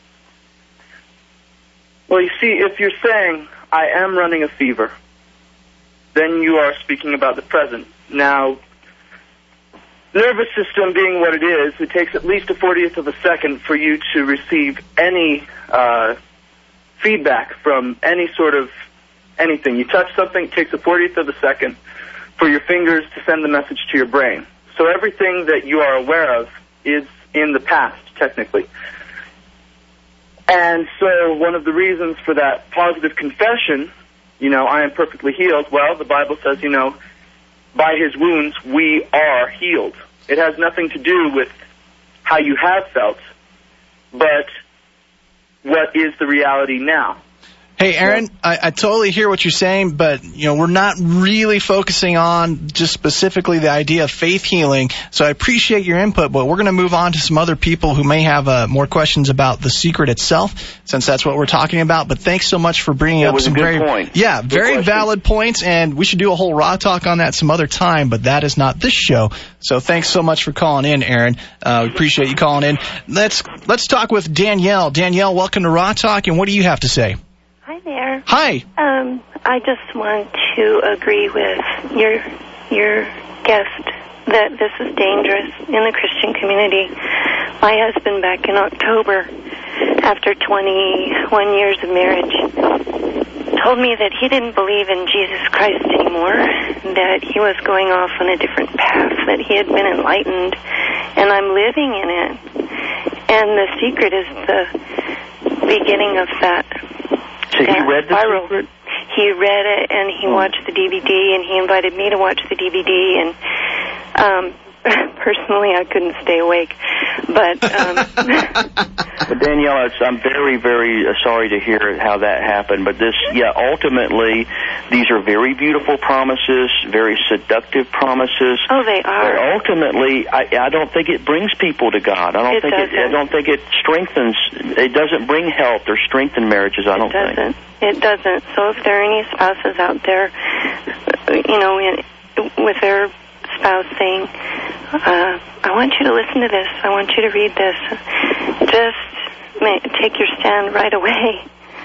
well, you see, if you're saying I am running a fever, then you are speaking about the present. Now, nervous system being what it is, it takes at least a fortieth of a second for you to receive any uh, feedback from any sort of anything. You touch something, it takes a fortieth of a second for your fingers to send the message to your brain. So everything that you are aware of is in the past, technically. And so one of the reasons for that positive confession, you know, I am perfectly healed, well, the Bible says, you know, by his wounds we are healed. It has nothing to do with how you have felt, but what is the reality now. Hey, Aaron, I, I totally hear what you're saying, but, you know, we're not really focusing on just specifically the idea of faith healing, so I appreciate your input, but we're going to move on to some other people who may have uh, more questions about the secret itself, since that's what we're talking about, but thanks so much for bringing That up was some a good very, point. yeah, Good very question. valid points, and we should do a whole Raw Talk on that some other time, but that is not this show, so thanks so much for calling in, Aaron. Uh, we appreciate you calling in. Let's, let's talk with Danielle. Danielle, welcome to Raw Talk, and what do you have to say? Hi there. Hi. Um, I just want to agree with your your guest that this is dangerous in the Christian community. My husband, back in October, after twenty-one years of marriage, told me that he didn't believe in Jesus Christ anymore, that he was going off on a different path, that he had been enlightened, and I'm living in it. And the secret is the beginning of that. So he read the spiral. secret? He read it, and he watched the D V D, and he invited me to watch the D V D, and um, personally, I couldn't stay awake. But um, Well, Danielle, it's, I'm very, very uh, sorry to hear how that happened. But this, yeah, ultimately, these are very beautiful promises, very seductive promises. Oh, they are. But ultimately, I, I don't think it brings people to God. I don't It think it. I doesn't. don't think it strengthens. It doesn't bring health or strengthen marriages. I don't It doesn't. think. It doesn't. So if there are any spouses out there, you know, in, with their spouse saying, uh, I want you to listen to this, I want you to read this, just ma- take your stand right away.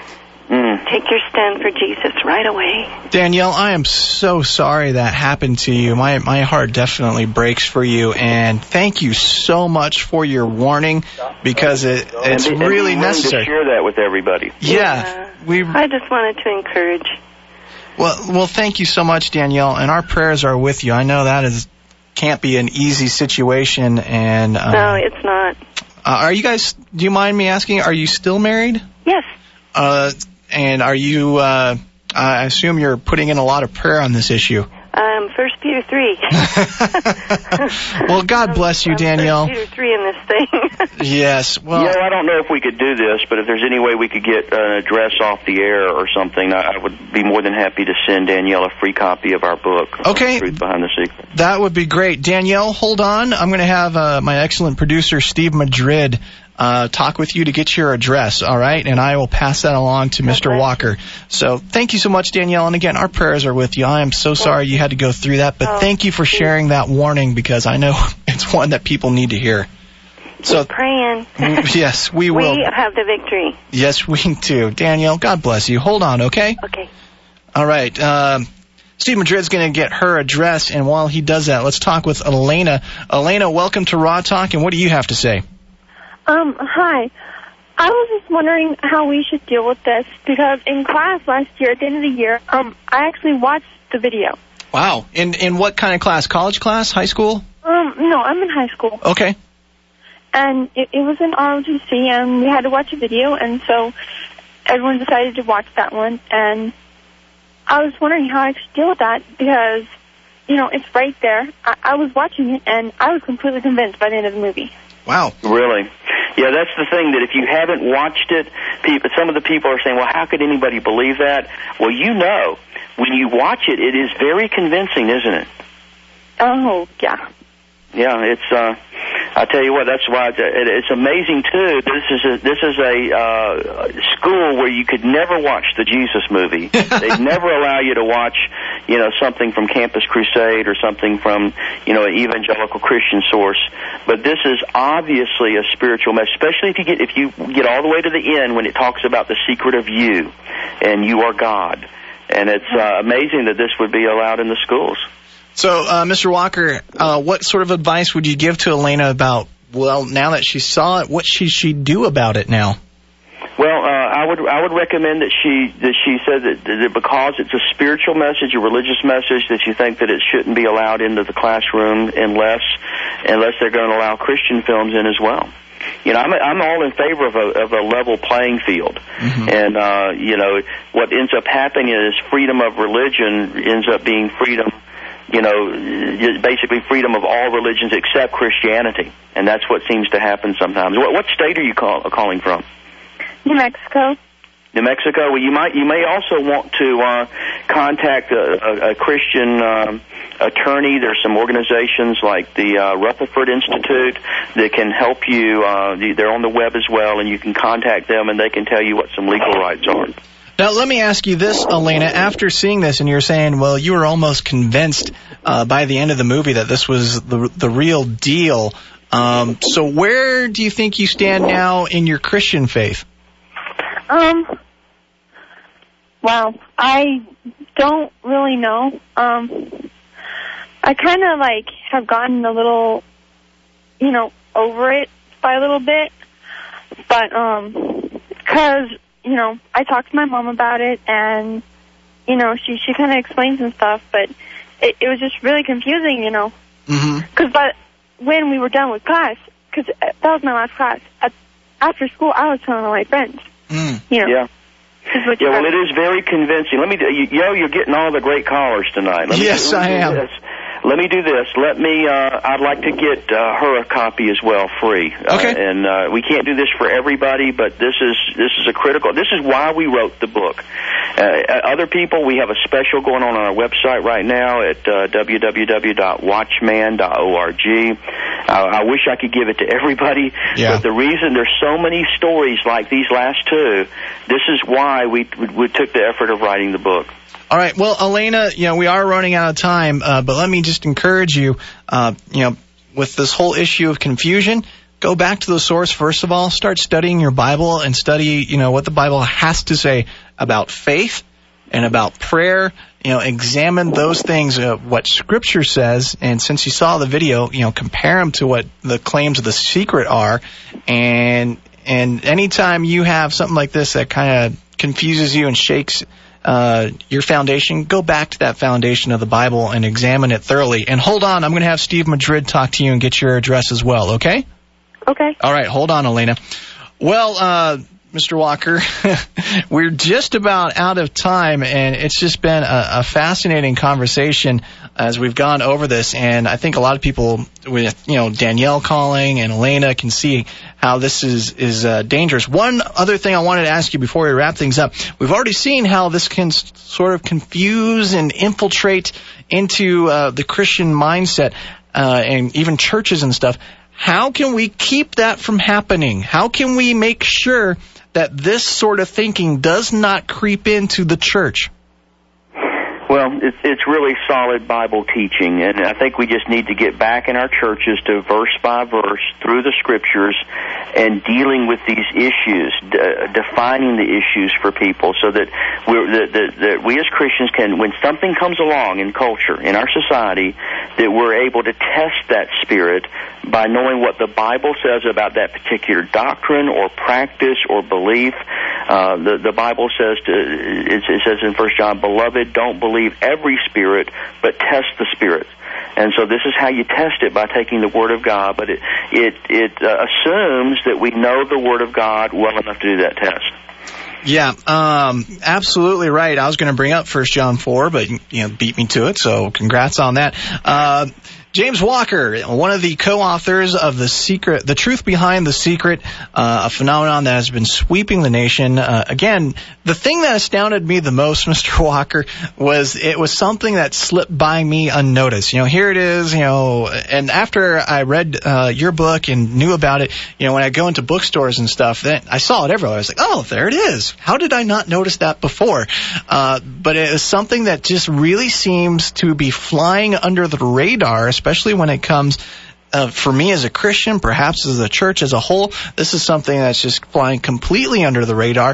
Mm. Take your stand for Jesus right away. Danielle, I am so sorry that happened to you. My my heart definitely breaks for you, and thank you so much for your warning, because it it's and be, and really be willing necessary. to share that with everybody. Yeah, Yeah. we. I just wanted to encourage. Well, well, thank you so much, Danielle, and our prayers are with you. I know that is can't be an easy situation, and uh, No, it's not. uh, are you guys? Do you mind me asking? Are you still married? Yes. Uh, and are you? Uh, I assume you're putting in a lot of prayer on this issue. Um, First Peter three. Well, God bless you, I'm Danielle. First Peter three in this thing. Yes. Well, Yeah, I don't know if we could do this, but if there's any way we could get an address off the air or something, I, I would be more than happy to send Danielle a free copy of our book, Okay. Truth Behind the Secret. that would be great. Danielle, hold on. I'm going to have uh, my excellent producer, Steve Madrid, uh, talk with you to get your address, all right? And I will pass that along to Mister Okay. Walker. So thank you so much, Danielle. And again, our prayers are with you. I am so sorry you had to go through that, but Oh, thank you for geez. sharing that warning, because I know it's one that people need to hear. So, Keep praying. yes, we will. We have the victory. Yes, we do. Danielle, God bless you. Hold on, okay? Okay. All right. Um, Steve Madrid's going to get her address, and while he does that, let's talk with Elena. Elena, welcome to Raw Talk, and what do you have to say? Um, hi. I was just wondering how we should deal with this, because in class last year, at the end of the year, um, I actually watched the video. Wow. In in what kind of class? College class? High school? Um, no, I'm in high school. Okay. And it, it was in R O T C, and we had to watch a video, and so everyone decided to watch that one, and I was wondering how I should deal with that, because, you know, it's right there. I, I was watching it, and I was completely convinced by the end of the movie. Wow. Really? Yeah, that's the thing, that if you haven't watched it, people, some of the people are saying, well, how could anybody believe that? Well, you know, when you watch it, it is very convincing, isn't it? Oh, yeah. Yeah, it's, uh, I tell you what, that's why it's, it's amazing, too. This is a, this is a uh, school where you could never watch the Jesus movie. They'd never allow you to watch, you know, something from Campus Crusade or something from, you know, an evangelical Christian source. But this is obviously a spiritual message, especially if you get, if you get all the way to the end when it talks about the secret of you and you are God. And it's uh, amazing that this would be allowed in the schools. So, uh, Mister Walker, uh, what sort of advice would you give to Elena about, well, now that she saw it, what should she do about it now? Well, uh, I would I would recommend that she that she said that, that because it's a spiritual message, a religious message, that you think that it shouldn't be allowed into the classroom unless unless they're going to allow Christian films in as well. You know, I'm I'm all in favor of a of a level playing field, mm-hmm. and uh, you know, what ends up happening is freedom of religion ends up being freedom. You know, basically freedom of all religions except Christianity, and that's what seems to happen sometimes. What, what state are you call, calling from? New Mexico. New Mexico. Well, you might you may also want to uh, contact a, a, a Christian um, attorney. There's some organizations like the uh, Rutherford Institute that can help you. Uh, they're on the web as well, and you can contact them, and they can tell you what some legal rights are. Now, let me ask you this, Elena. After seeing this, and you're saying, well, you were almost convinced uh, by the end of the movie that this was the the real deal. Um, so where do you think you stand now in your Christian faith? Um, well, I don't really know. Um, I kind of, like, have gotten a little, you know, over it by a little bit. But, um, because... you know, I talked to my mom about it, and, you know, she, she kind of explained some stuff, but it, it was just really confusing, you know. Mm-hmm. Because but when we were done with class, because that was my last class, at, after school, I was telling all my friends, mm. you know. Yeah. Yeah, well, it is very convincing. Let me, you, yo, you're getting all the great callers tonight. Let me, yes, let me I am. This. Let me do this. Let me, uh, I'd like to get uh, her a copy as well, free. Okay. Uh, and uh, we can't do this for everybody, but this is this is a critical, this is why we wrote the book. Uh, other people, we have a special going on on our website right now at uh, w w w dot watchman dot org. Uh, I wish I could give it to everybody, yeah. but the reason there's so many stories like these last two, this is why we, we took the effort of writing the book. All right. Well, Elena, you know, we are running out of time, uh, but let me just encourage you, uh, you know, with this whole issue of confusion, go back to the source first of all. Start studying your Bible and study, you know, what the Bible has to say about faith and about prayer. You know, examine those things, uh, what Scripture says, and since you saw the video, you know, compare them to what the claims of the secret are. And and anytime you have something like this that kind of confuses you and shakes Uh, your foundation, go back to that foundation of the Bible and examine it thoroughly. And hold on, I'm going to have Steve Madrid talk to you and get your address as well, okay? Okay. All right, hold on, Elena. Well, uh, Mister Walker, we're just about out of time, and it's just been a, a fascinating conversation as we've gone over this. And I think a lot of people, with you know Danielle calling and Elena, can see how this is is uh, dangerous. One other thing I wanted to ask you before we wrap things up: we've already seen how this can s- sort of confuse and infiltrate into uh, the Christian mindset uh, and even churches and stuff. How can we keep that from happening? How can we make sure that this sort of thinking does not creep into the church? Well, it's, it's really solid Bible teaching, and I think we just need to get back in our churches to verse by verse through the Scriptures and dealing with these issues, de- defining the issues for people so that, we're, that, that, that we as Christians can, when something comes along in culture, in our society, that we're able to test that spirit by knowing what the Bible says about that particular doctrine or practice or belief. Uh, the, the Bible says, to, it, it says in First John, "Beloved, don't believe every spirit, but test the spirits." And so this is how you test it, by taking the Word of God. But it it, it uh, assumes that we know the Word of God well enough to do that test. Yeah, um, absolutely right. I was going to bring up First John four, but you know, beat me to it. So congrats on that. Uh, James Walker, one of the co-authors of The Secret, The Truth Behind the Secret, uh, a phenomenon that has been sweeping the nation. Uh, again, the thing that astounded me the most, Mister Walker, was it was something that slipped by me unnoticed. You know, here it is, you know, and after I read uh, your book and knew about it, you know, when I go into bookstores and stuff, then I saw it everywhere. I was like, oh, there it is. How did I not notice that before? Uh, but it is something that just really seems to be flying under the radar, especially when it comes, uh, for me as a Christian, perhaps as a church as a whole. This is something that's just flying completely under the radar,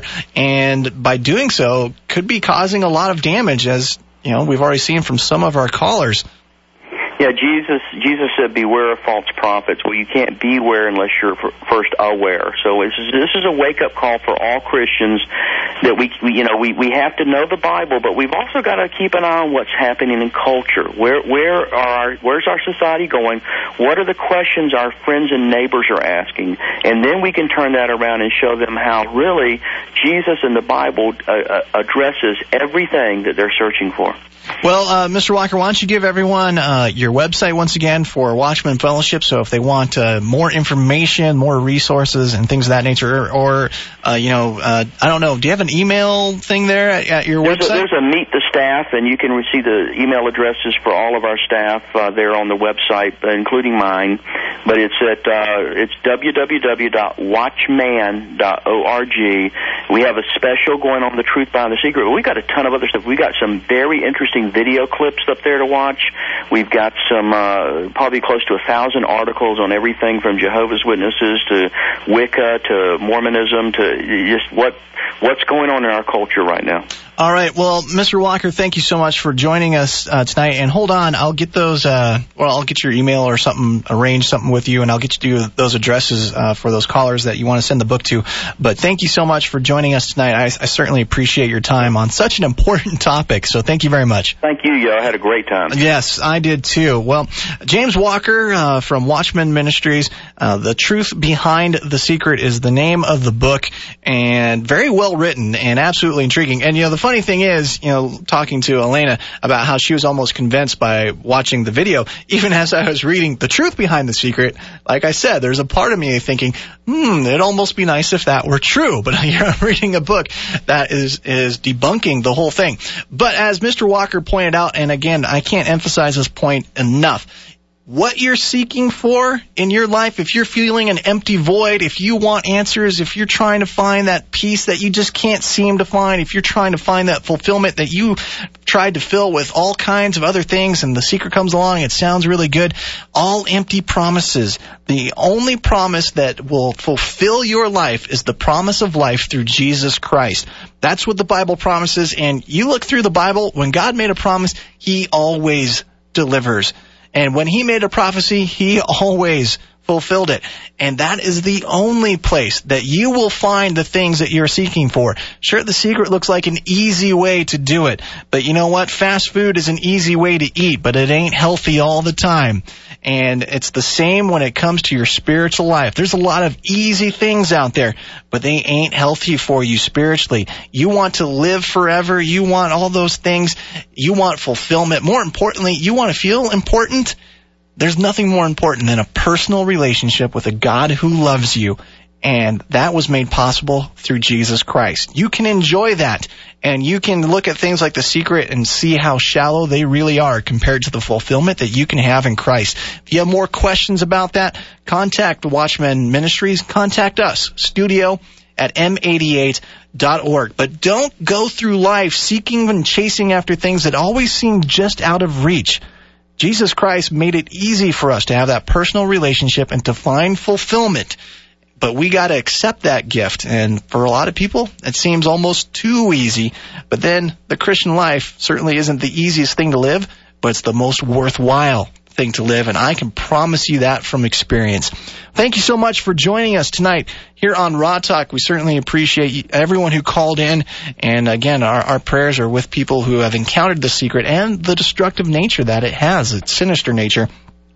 and by doing so, could be causing a lot of damage, as you know we've already seen from some of our callers. Yeah, Jesus Jesus said, beware of false prophets. Well, you can't beware unless you're first aware. So this is, this is a wake-up call for all Christians that we, we you know, we, we have to know the Bible, but we've also got to keep an eye on what's happening in culture. Where where are our, where's our society going? What are the questions our friends and neighbors are asking? And then we can turn that around and show them how really Jesus and the Bible uh, uh, addresses everything that they're searching for. Well, uh, Mister Walker, why don't you give everyone uh, your website once again for Watchman Fellowship, so if they want uh, more information, more resources, and things of that nature, or, or uh, you know, uh, I don't know, do you have an email thing there at, at your there's website? A, there's a Meet the Staff, and you can receive the email addresses for all of our staff uh, there on the website, including mine. But it's at uh, it's w w w dot watchman dot org. We have a special going on, The Truth Behind the Secret. We've got a ton of other stuff. We've got some very interesting video clips up there to watch. We've got some uh, probably close to a thousand articles on everything from Jehovah's Witnesses to Wicca to Mormonism to just what what's going on in our culture right now. All right. Well, Mister Walker, thank you so much for joining us uh, tonight. And hold on, I'll get those. Uh, well, I'll get your email or something, arrange something with you, and I'll get you those addresses uh, for those callers that you want to send the book to. But thank you so much for joining us tonight. I, I certainly appreciate your time on such an important topic. So thank you very much. Thank you, yo. I had a great time. Yes, I did too. Well, James Walker uh, from Watchman Ministries, uh, The Truth Behind the Secret is the name of the book, and very well written and absolutely intriguing. And you know, the funny thing is, you know, talking to Elena about how she was almost convinced by watching the video, even as I was reading The Truth Behind the Secret, like I said, there's a part of me thinking, hmm, it'd almost be nice if that were true. But here I'm reading a book that is, is debunking the whole thing. But as Mister Walker pointed out, and again, I can't emphasize this point enough, what you're seeking for in your life, if you're feeling an empty void, if you want answers, if you're trying to find that peace that you just can't seem to find, if you're trying to find that fulfillment that you tried to fill with all kinds of other things and the secret comes along, it sounds really good, all empty promises. The only promise that will fulfill your life is the promise of life through Jesus Christ. That's what the Bible promises, and you look through the Bible, when God made a promise, He always delivers. And when He made a prophecy, He always fulfilled it. And that is the only place that you will find the things that you're seeking for. Sure, the secret looks like an easy way to do it. But you know what? Fast food is an easy way to eat, but it ain't healthy all the time. And it's the same when it comes to your spiritual life. There's a lot of easy things out there, but they ain't healthy for you spiritually. You want to live forever. You want all those things. You want fulfillment. More importantly, you want to feel important. There's nothing more important than a personal relationship with a God who loves you, and that was made possible through Jesus Christ. You can enjoy that, and you can look at things like The Secret and see how shallow they really are compared to the fulfillment that you can have in Christ. If you have more questions about that, contact the Watchman Ministries. Contact us, studio at m eighty-eight dot org. But don't go through life seeking and chasing after things that always seem just out of reach. Jesus Christ made it easy for us to have that personal relationship and to find fulfillment. But we got to accept that gift. And for a lot of people, it seems almost too easy. But then the Christian life certainly isn't the easiest thing to live, but it's the most worthwhile thing to live, and I can promise you that from experience. Thank you so much for joining us tonight here on Raw Talk. We certainly appreciate everyone who called in, and again, our, our prayers are with people who have encountered the secret and the destructive nature that it has, its sinister nature.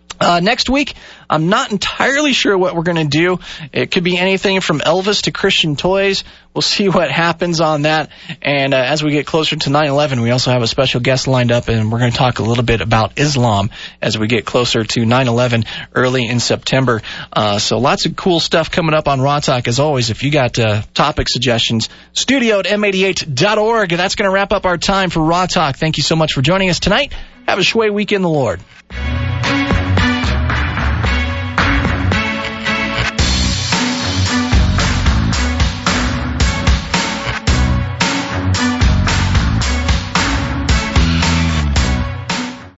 Uh, next week, I'm not entirely sure what we're going to do. It could be anything from Elvis to Christian toys. We'll see what happens on that. And uh, as we get closer to nine eleven, we also have a special guest lined up, and we're going to talk a little bit about Islam as we get closer to nine eleven early in September. Uh, so lots of cool stuff coming up on Raw Talk. As always, if you got uh, topic suggestions, studio at m eighty-eight dot org. That's going to wrap up our time for Raw Talk. Thank you so much for joining us tonight. Have a shway week in the Lord.